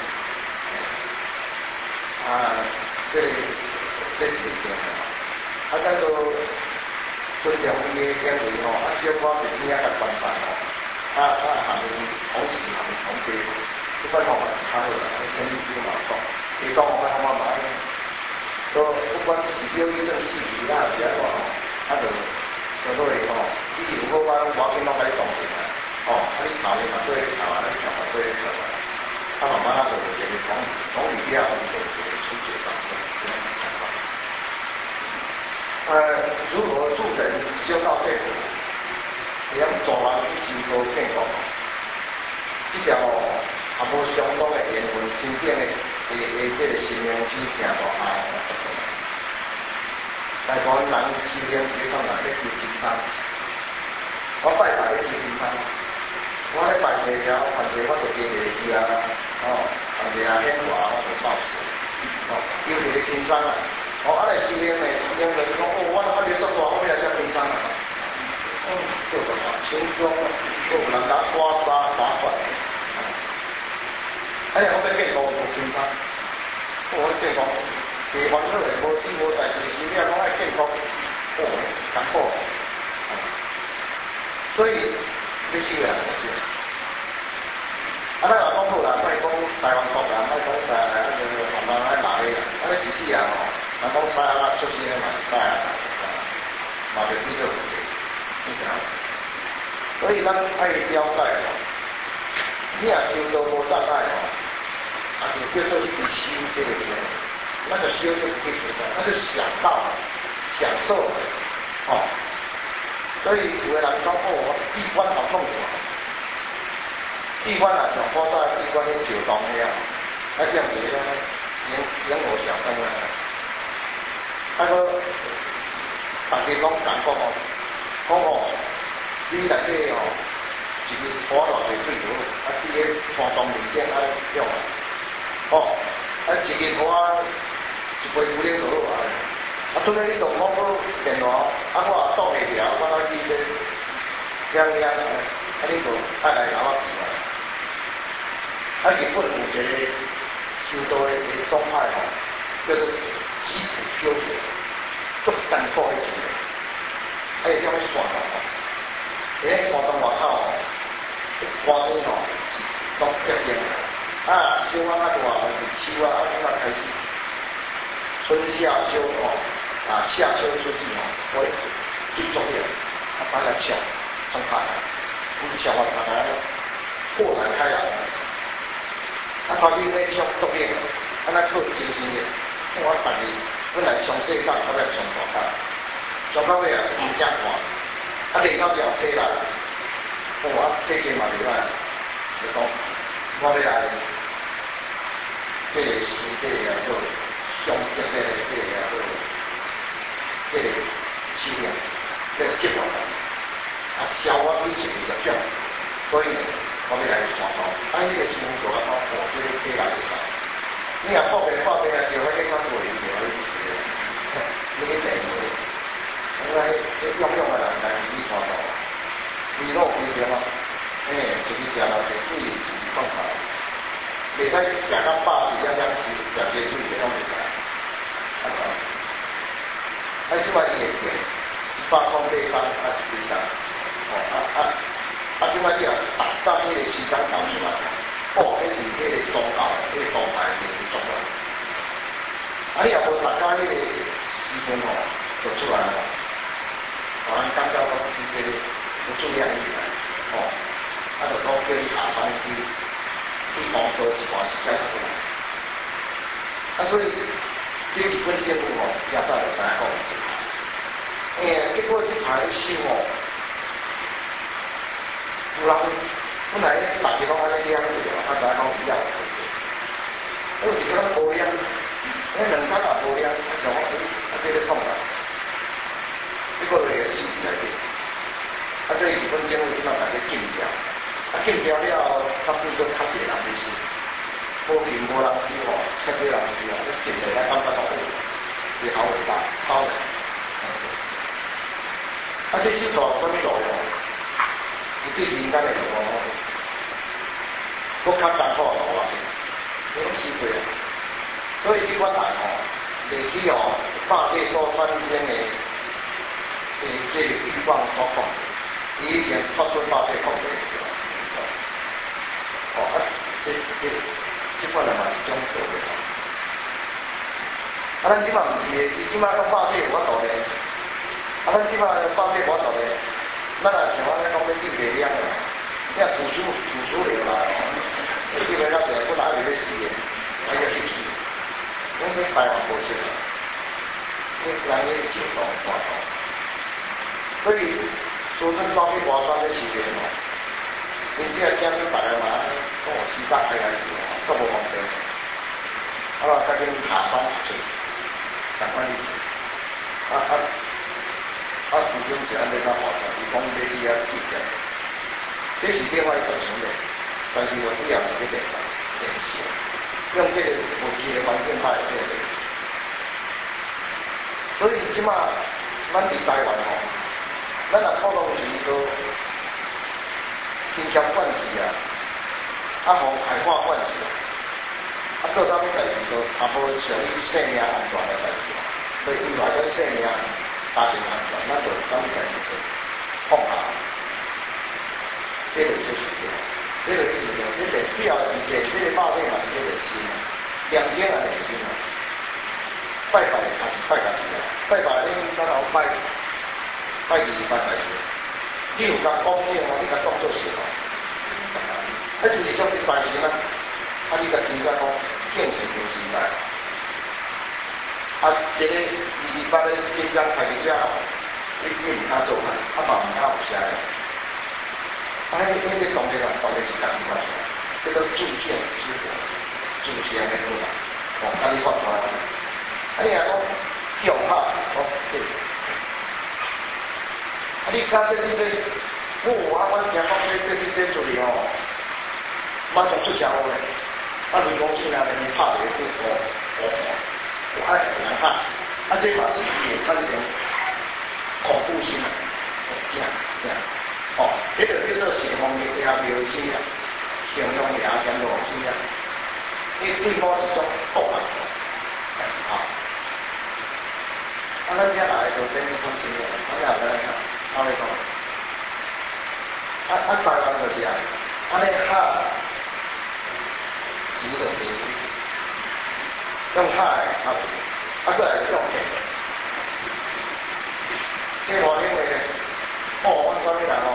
这是一点咱都尊重伊的行为小可就怎样来观察下面同时同地。这块方法是较好啦，陈律师嘛讲，伊讲我方法都不管是表医生细皮啦，是安怎就都会以前有我要紧拢甲你讲起来，你头哩嘛做头你头嘛做头慢慢就有一个同理了，就有一个处解上的看法。如何助人修到这步，让做人修到健康，这条无相当的缘分，真正的这个信仰是行大爱。来讲人信仰是讲人咧求心餐，我拜拜咧求心餐，我咧拜一条，凡是我就加一个字凡是显化我就报仇，叫一个心餐啊。安尼信仰就是讲我咧做大，我也叫心餐啊。做什么？轻松，有人甲刮痧打管。我要健康无健康，我健康，地方好诶，无事无代志，是了讲爱健康，艰苦。所以你修人我修。咱若讲好啦，莫讲台湾国人，莫讲慢慢来骂你啦，其实咱讲西亚出生诶嘛，西亚嘛就比较问题，所以咱爱了解你若修到无障碍就叫做去修这个人，那个修就不会存在，那就享受所以有的人讲闭关好痛苦闭关上好在闭关咧就当了，这样子咧引我想当然。大家讲讲你内底一个拖落去水头，伫个山洞里边用一个拖啊，一杯牛奶就好啊。啊，除非你动网络电话，啊，我挡袂了，我来去这亮，啊，你就爱来拿我钱啊。啊，日本有一个修道的宗派吼，叫做吉普修学，足艰苦的事。啊，会踮咧山头吼，在山洞外口吼，花灯吼，拢点点。啊，烧啊大，树啊开始，春夏秋哦，啊夏秋秋季哦，我最重要，啊把它敲，松开，敲啊把它豁然开朗。啊，他比咧上作业，啊那靠精神的，我逐日本来上细上，后来上大干，上到尾啊唔正看，啊练到了体力，我体格嘛袂歹，就讲我要来，这个是这个叫做上级的这个叫做这个质量，这个质量啊消我以前20种，所以我要来山头，啊迄个师傅做啊好，这个体力就大。你若破病啊，就迄个较多一点，你去病过，我来用啊来去山头，规路规条啊，就是食了就水就是放下，袂使食到饱时啊，食些水也拢袂使，啊，即摆伊会做100块8块啊一几单，即摆你啊，当迄个时间搞出来。哦，迄是迄个宗教，迄个宗派就是宗教。啊，你若无参加迄个时阵吼，就出来咯。咱感觉讲是这个有重要意义哦，啊，就讲叫你下山去帮助一段时间出来。啊，所以这日本政府吼，也早就知影讲这个。结果这排收哦，有人。本来大家拢安尼养着，啊，知影讲是了，有时阵无养，两天也无养，像我这个创啥？这个就会死来的。啊，所以日本政府即摆大家禁掉，啊禁掉了，他变做较侪人去死，无病无人死吼，较侪人死吼，你进来咱感觉到好，是好大好人。啊，这是做什么路哦？对民间来讲，搁较艰苦路啊，你拢试过啊？所以你我谈吼，历史哦，大概所产生的这个地方状况，伊已经发出大概控制了。哦，这款人嘛是种做的。啊，咱即摆毋是的，伊即摆讲大概有法度的，啊，咱即摆大概无法度的。咱若像我咧讲要定袂了啦，你若图书了啦，你定袂了就本来就要死的，我要去死，我们台湾无钱啦，你人咧进步大道，所以说真到去华山的时阵哦，你只要讲你大个嘛，跟我西藏开始都无方便，啊，甲恁下山去，赶快去，啊，其中一安尼较划算，伊讲要去遐去点，这是另外一种成本，但是我主要是去练习，用这个有机的环境它也是会。所以即马咱伫台湾吼，咱若靠拢是说天桥管制啊，啊互海化管制啊，做啥物代志都差不多像伊生命安全的代志，所以伊话叫生命。家庭安全，咱就咱们家己做放下，这个就是这个是这个必要时间，这个报备嘛是这个心啊，两天啊两心啊，拜拜还是拜家己啊，拜拜你咱后拜就是拜家己，你有甲讲这哦，你甲当做事哦，啊就是讲你拜神啊，啊你甲真正讲敬神就是拜。啊，这个28个紧张开始了，你唔敢做嘛，啊嘛唔敢有声的。啊，你当然啦，当然是家己发出，这个助线之火，助线的好啦，哦，啊你发出来，啊你若讲强拍，哦对，啊你看这，我听讲这处理哦，马上出声的，啊如果是那你拍的， 啊，这嘛是也看这种恐怖性啊，这样，哦，这个叫做邪风的下标心啊，形容也相当心啊，这对方是种恶啊，啊，咱这来就真是放心了，咱俩来看，阿伟讲，台湾就是啊，尼哈。煮的是用菜啊，个来用嘅。即係話因為我安心人哦，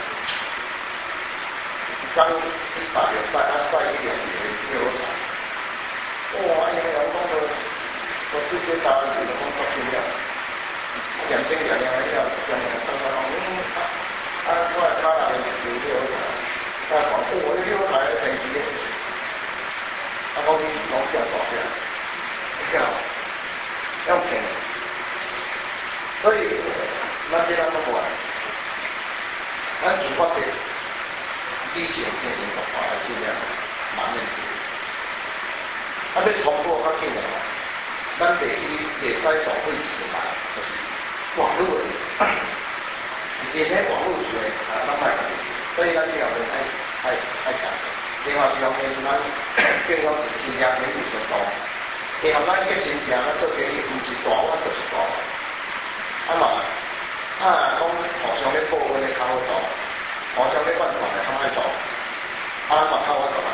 剛大約曬一點就有菜。哇！因為有講到我自己打自己工作經驗，兩邊兩樣要兩樣分開講。我係他那邊有菜，他講我呢啲菜平時。講啲講之後講嘅，之後有平，所以咱這個都冇啊。咱主發嘅之前先研究下先嘅慢慢做，啊，你通過較緊嘅，咱第使做會議嘛，就是網絡嘅，而且喺網絡做嘅咱賣嘅，所以咱之後就愛講。另外上面咱變講是真正嘅藝術多，然後咱嘅真正咱做嘅唔是大，我就是大。嘛，講互相咧報嗰啲較好做，互相咧關懷係較好做，嘛較好做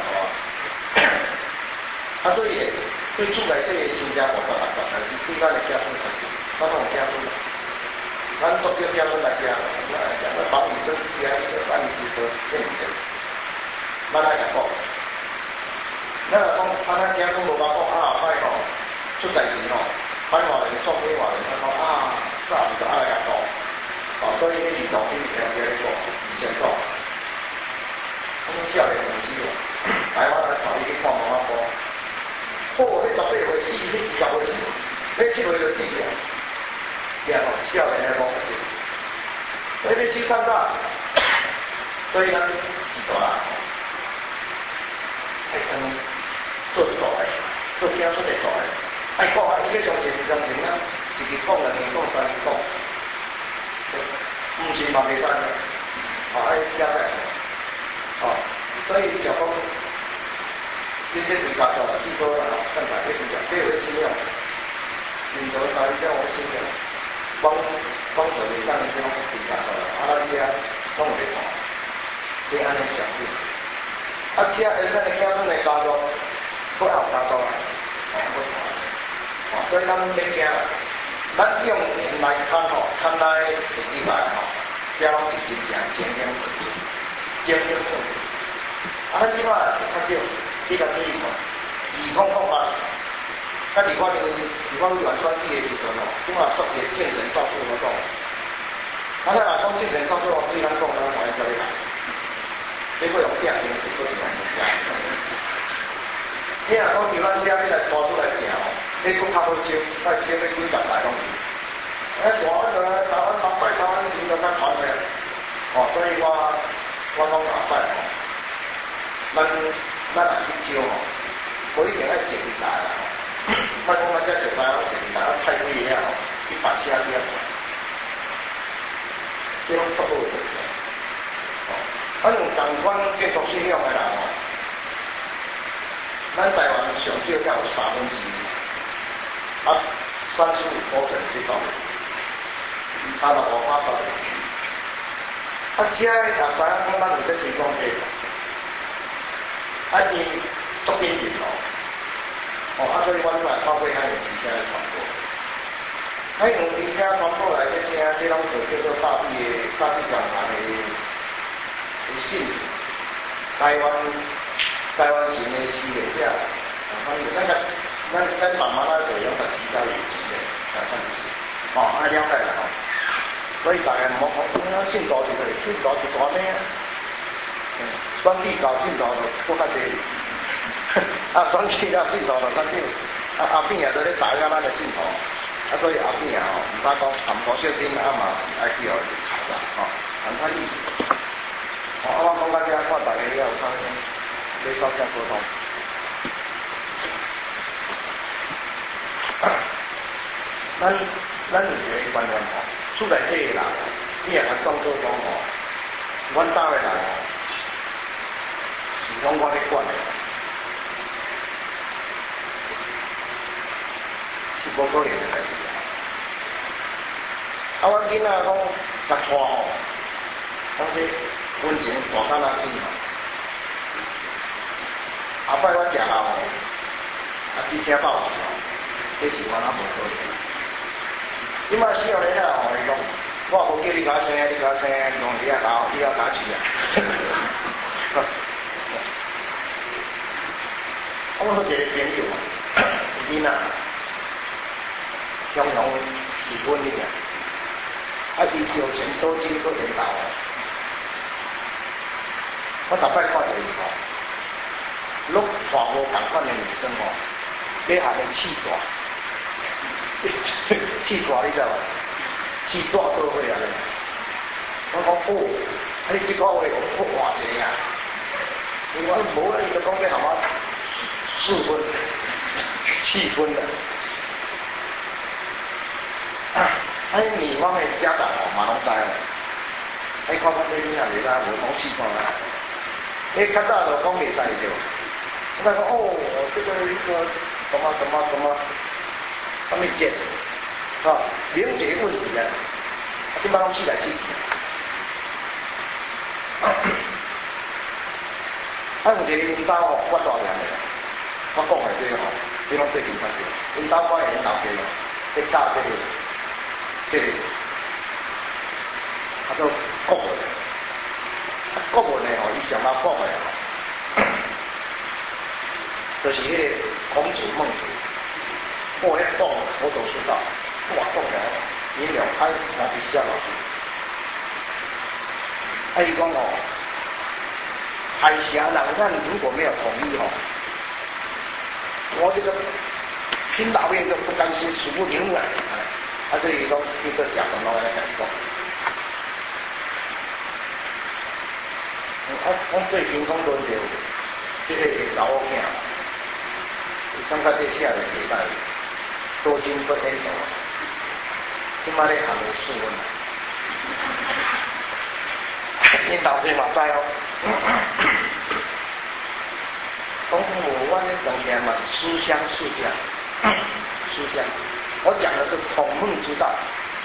啊，所以最主要即係新加坡嘅合作，但是對咱嘅結婚就是咱用結婚，咱做少結婚來講，咱保護身體啊，辦事都認真。咱來講，咱來講，咱驚講無法講歹講，出代志吼，歹話人送俾話人，講啥唔就來講，所以呢二道啲嘢嘅講，先講，咁少年唔知喎，台灣嘅時候已經看冇乜波，你18歲死，你20歲死，你7歲就死嘅，然後少年嘅講，所以你先看到，所以咱知道啦。做得到嘅，做聽出嚟做嘅。講啊，依家上前啦，自己講人哋講三講，唔是話未得嘅，聽嘅，所以就講，呢啲比較就呢個生產嘅比較，譬如啲料，現在大家我先嘅，幫助你間嘅啲比較就，呢啲幫我哋講，你安尼想啲。咱嘅交通嚟加多，都有加多啦，所以咱要驚，咱用錢來看吼，看來以外吼，交通是真正前景問題，前景問題。咱即擺較少，你甲注意看，2008，甲2020元選舉嘅時陣吼，即擺出現精神造就嗰種，咱講精神造就，我對咱講，咱話要嚟。你會用啲人認識嗰啲人嘅，你若講叫咱車你來拖出來行，你講較好招，但係招你幾十大東西，大灣台灣錢就得台嘅，所以我講大灣台，咱去招我一定要設大啦，咱講咱這條大灣設大，太貴嘢啊，100車啲啊，呢種不好嘅。咱用同款建築信用嘅人吼，咱台灣上少才有2/3，35%這種，落5%到地區。這也知影講咱有這提供嘅，伊足緊密咯，所以我來透過海用直接來傳播，海用直接傳播來這些，這種就叫做大地調查嘅。信台灣前嘅事嘅啫，咱慢慢來就有實質嘅嘢嘅，了解啦，所以大家唔好講，先攞住佢，先攞住講咩？選舉搞先攞到都較濟，選舉了先攞到較少，後邊又在咧打壓咱嘅信徒，所以後邊唔怕講含糊小點嘛是愛去互查啦，很看意思。我講大家，我大家要參與，你作嘅溝通。 咱有一个观念吼，厝内底的人，你也甲当作讲吼，阮家的人吼，是讲我咧管的，是无可能的代志。啊，阮囡仔讲甲带吼，讲这温情大干仔水嘛。后摆我食老吼，只听饱去吼，这是我那无可能。你嘛死后日啦吼，伊讲，我无叫你甲生，你甲生，用你啊搞，你啊打起啊。我有一个朋友啊，囡仔，向阳是婚的，伊有钱多金都领导啊。我逐摆看到伊吼，拢带无同款的女生吼，要下面气大。气大你知无？气大做伙啊！我讲哦，你这个话我换一个啊！我无咧，伊就讲要含我4分、7分的。女方的家长哦，嘛拢知哦。看看这囡仔袂啦，无讲气看啦。较早就讲袂使着。我讲哦，这个一个什么，什么剑，啊，连结问题啊，这帮起来去。有一个领导吼，我大娘的，我讲的这个吼，你拢最近发现，领导我的领导这个，在教这个，叫国文，国文的吼，伊上到国的吼，就是迄个孔子、孟子。我咧讲，我都知道，我讲了，明了开那是下老师。伊讲哦，海峡两岸如果没有统一哦，我这个拼大便就不甘心，数不赢了。所以讲一个讲的老来讲讲。我最近讲到就这个查某囝，感觉这下的时代。多金不天走，即摆咧行了4分，领导对嘛知哦。讲我咧从前嘛，书香世家，书香，我讲的是孔孟之道。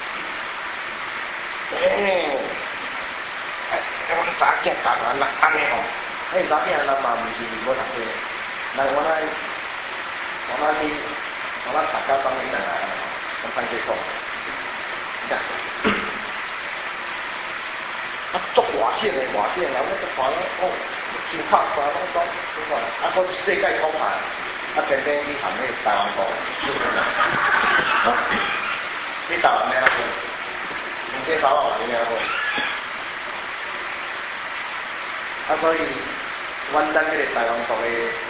我查囝读完啦，安尼吼，查囝人嘛毋是无读书，人我那去。我那大家当面来，我翻这讲，做外省的，我就看了哦，就靠山拢讲，我世界讲牌，偏偏去谈那台湾国，你台湾咩啊？唔知台湾咩啊？所以，阮咱迄个台湾国的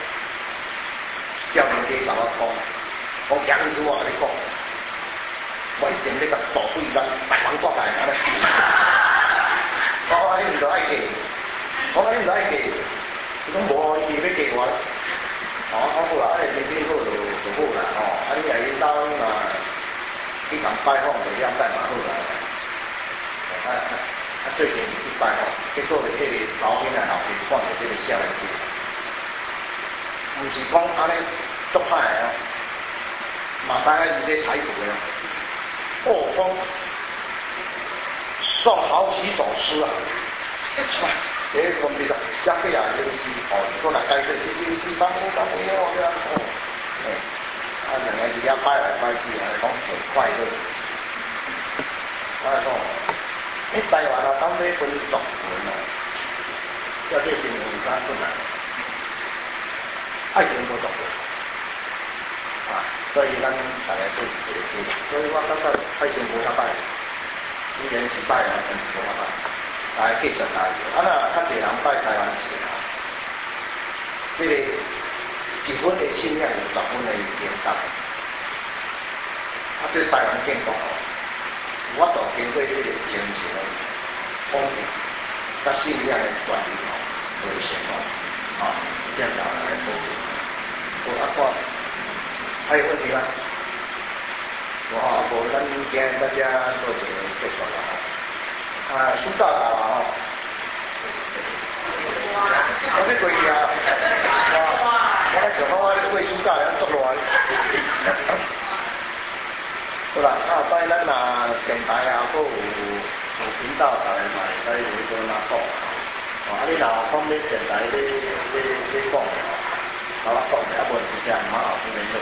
少年家甲我讲。我讲一句话跟你讲，我一定要甲大对咱台湾国来安尼。我讲你唔着爱嫁，我讲你唔着爱嫁，伊讲无，伊要嫁我。我好啦，天天好就好啦，你来引导嘛，去常拜访就了解嘛好啦。最近去拜访，结果迄个老边啊老边看到这个少年家，唔是讲安尼足歹啊。马大概是在台府的，讲送好几首诗啊，讲这个相对啊，就是说来解释，是当兵哦，这样两个人家拜来拜去，讲很快乐。讲，台湾啊，当这分族群啊，要这些人家出来，爱情不族群。所以咱大家做一个，所以我感觉爱情无遐歹，以前是拜啊，真无遐歹，大家继续来。那较侪人拜台湾是啊，这个1分的信仰有10分的严格。这台湾建国哦，我都经过这个亲情的风景，甲信仰的管理哦，为什么这样来风景？我看。还有问题吗？ 无咱今日大家做一个结束啦吼。暑假到啦吼。我要过去啊！我咧想讲我过暑假咧足热。好啦，拜咱电台啊，还有频道台嘛，在有做哪讲？你若方面电台你讲吼，我讲啊无直接马后边联络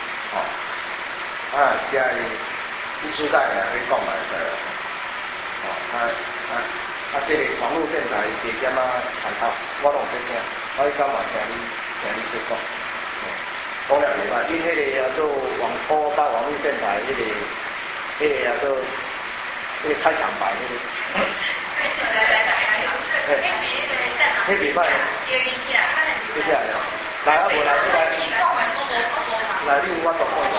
啦，即个暑假啊，你讲来个，即个网络电台地点探讨，我拢在听，我今嘛听你在讲。讲了袂歹，因迄个叫做网络电台，迄个叫做开场白迄个。迄袂歹。接下来，来啊无来，来你有我读过。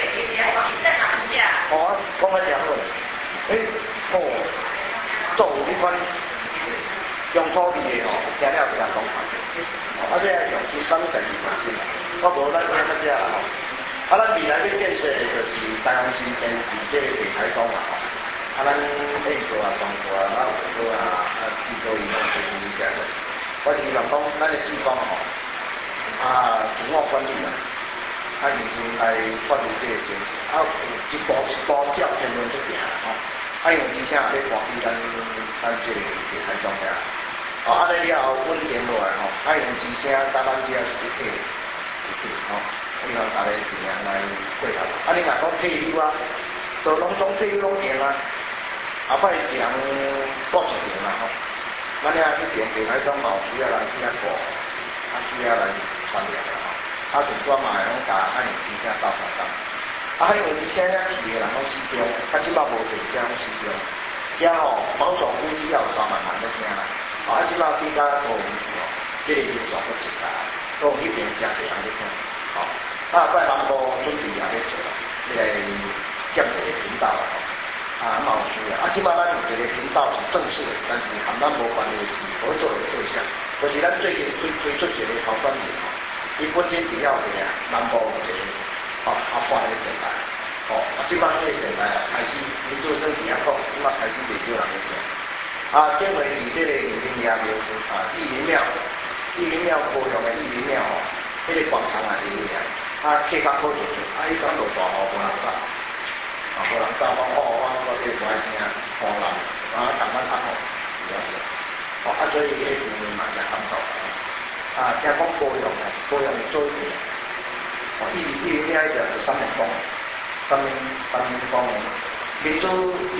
讲啊正好。做迄款用土地的吼，听了非常讲法。这用心帮自己放心啦。我无咱听到遮啦吼。咱未来要建设的就是台湾新电视这个平台中啦吼。咱演做啊、创作啊、有做制作员啊，就是这个。我希望讲咱的志光吼，自我管理啦，认真来管理这个情绪，一步一步照天论出行吼。用之前要关闭咱这个平台中遐。安尼了后稳定落来吼，用之前咱只一体吼，希望大家尽量来过头。你若讲退休啊，就拢总退休拢行啊，后摆是人报一定啦吼。咱遐去电平台中嘛有需要人去过，需要来传扬啦吼。就专嘛会拢甲用之前斗相共。用之前遐去的人拢死中，即摆无侪遮拢死中。遮吼保守估计要3万人在听啦。即摆比较无这个预算不值啦，都迄边真侪人在听。在南部准备也咧做这个接一个频道啦。嘛有需要。即摆咱有一个频道是正式的，但是和咱无关的是合作的对象，就是咱最近推出一个潮汕人吼，伊本身只要一个南部一个发迄个电台，即摆迄个电台开始民主生底下讲，即摆开始袂少人在听。正为伫这个宜林爷庙义林庙高雄的义林庙吼，迄个广场啊，义林啊，客家好做做，伊讲落大雨无人走，无人走，我这不爱听，雨淋，逐晚较雨，所以迄个部门嘛才感受。听讲高雄的做一点，义林庙迄条是3年公，3年公的，民主。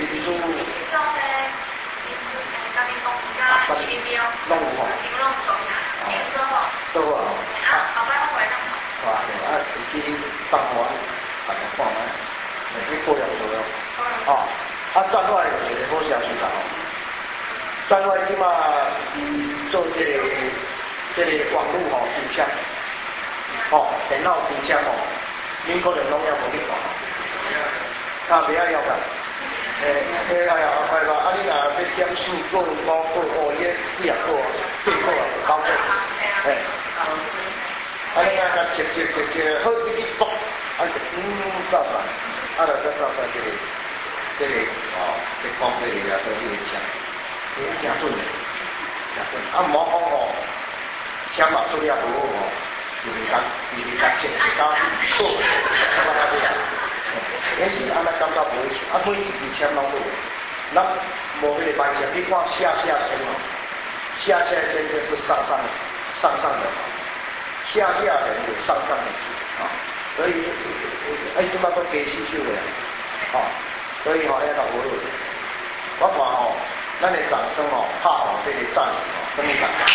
弄有吼，都好。去放花，大家看下，去高雄做咯。站外有一个好消息啦吼，站外即马做这个网络吼注册，电脑注册吼，恁可能拢也无去看，袂晓噶。快吧！你若要点4个、5个、伊40个、8个啊，包括。你若甲直接好自己播，照办，就再照这个光这个都是强，真准的，真准。莫讲签嘛做了无好就是甲切到错，也是安尼感觉无错，每一支签拢好，咱无迄个白签，你看下签下签就是上的，下的有上的所以即摆都加4首的所以要搞无论，我看咱的掌声拍这个赞真的感觉。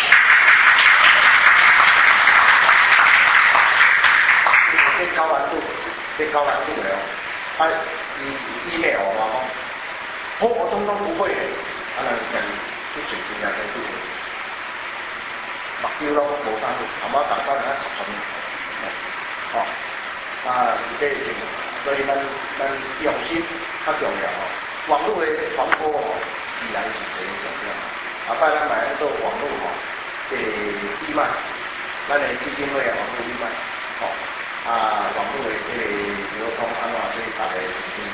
高难度的email 我通通不会的，人去水平人去做，目標咯冇單，大家人一集這個情況，所以咱用心較重要網絡的傳播依然是最重要。拜咱買做網絡嘅義賣，咱的基金會網絡義賣網絡的這個流通安怎對大家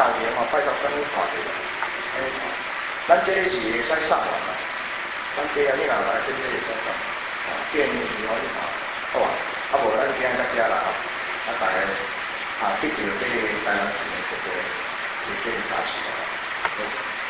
年吼，拜托咱去看着，咱这个是会使送完啦，咱这个你若来真正会使送，电影是可以看，好啊，啊无咱今日到遮啦，啊大家记住这个台湾市的这个查询。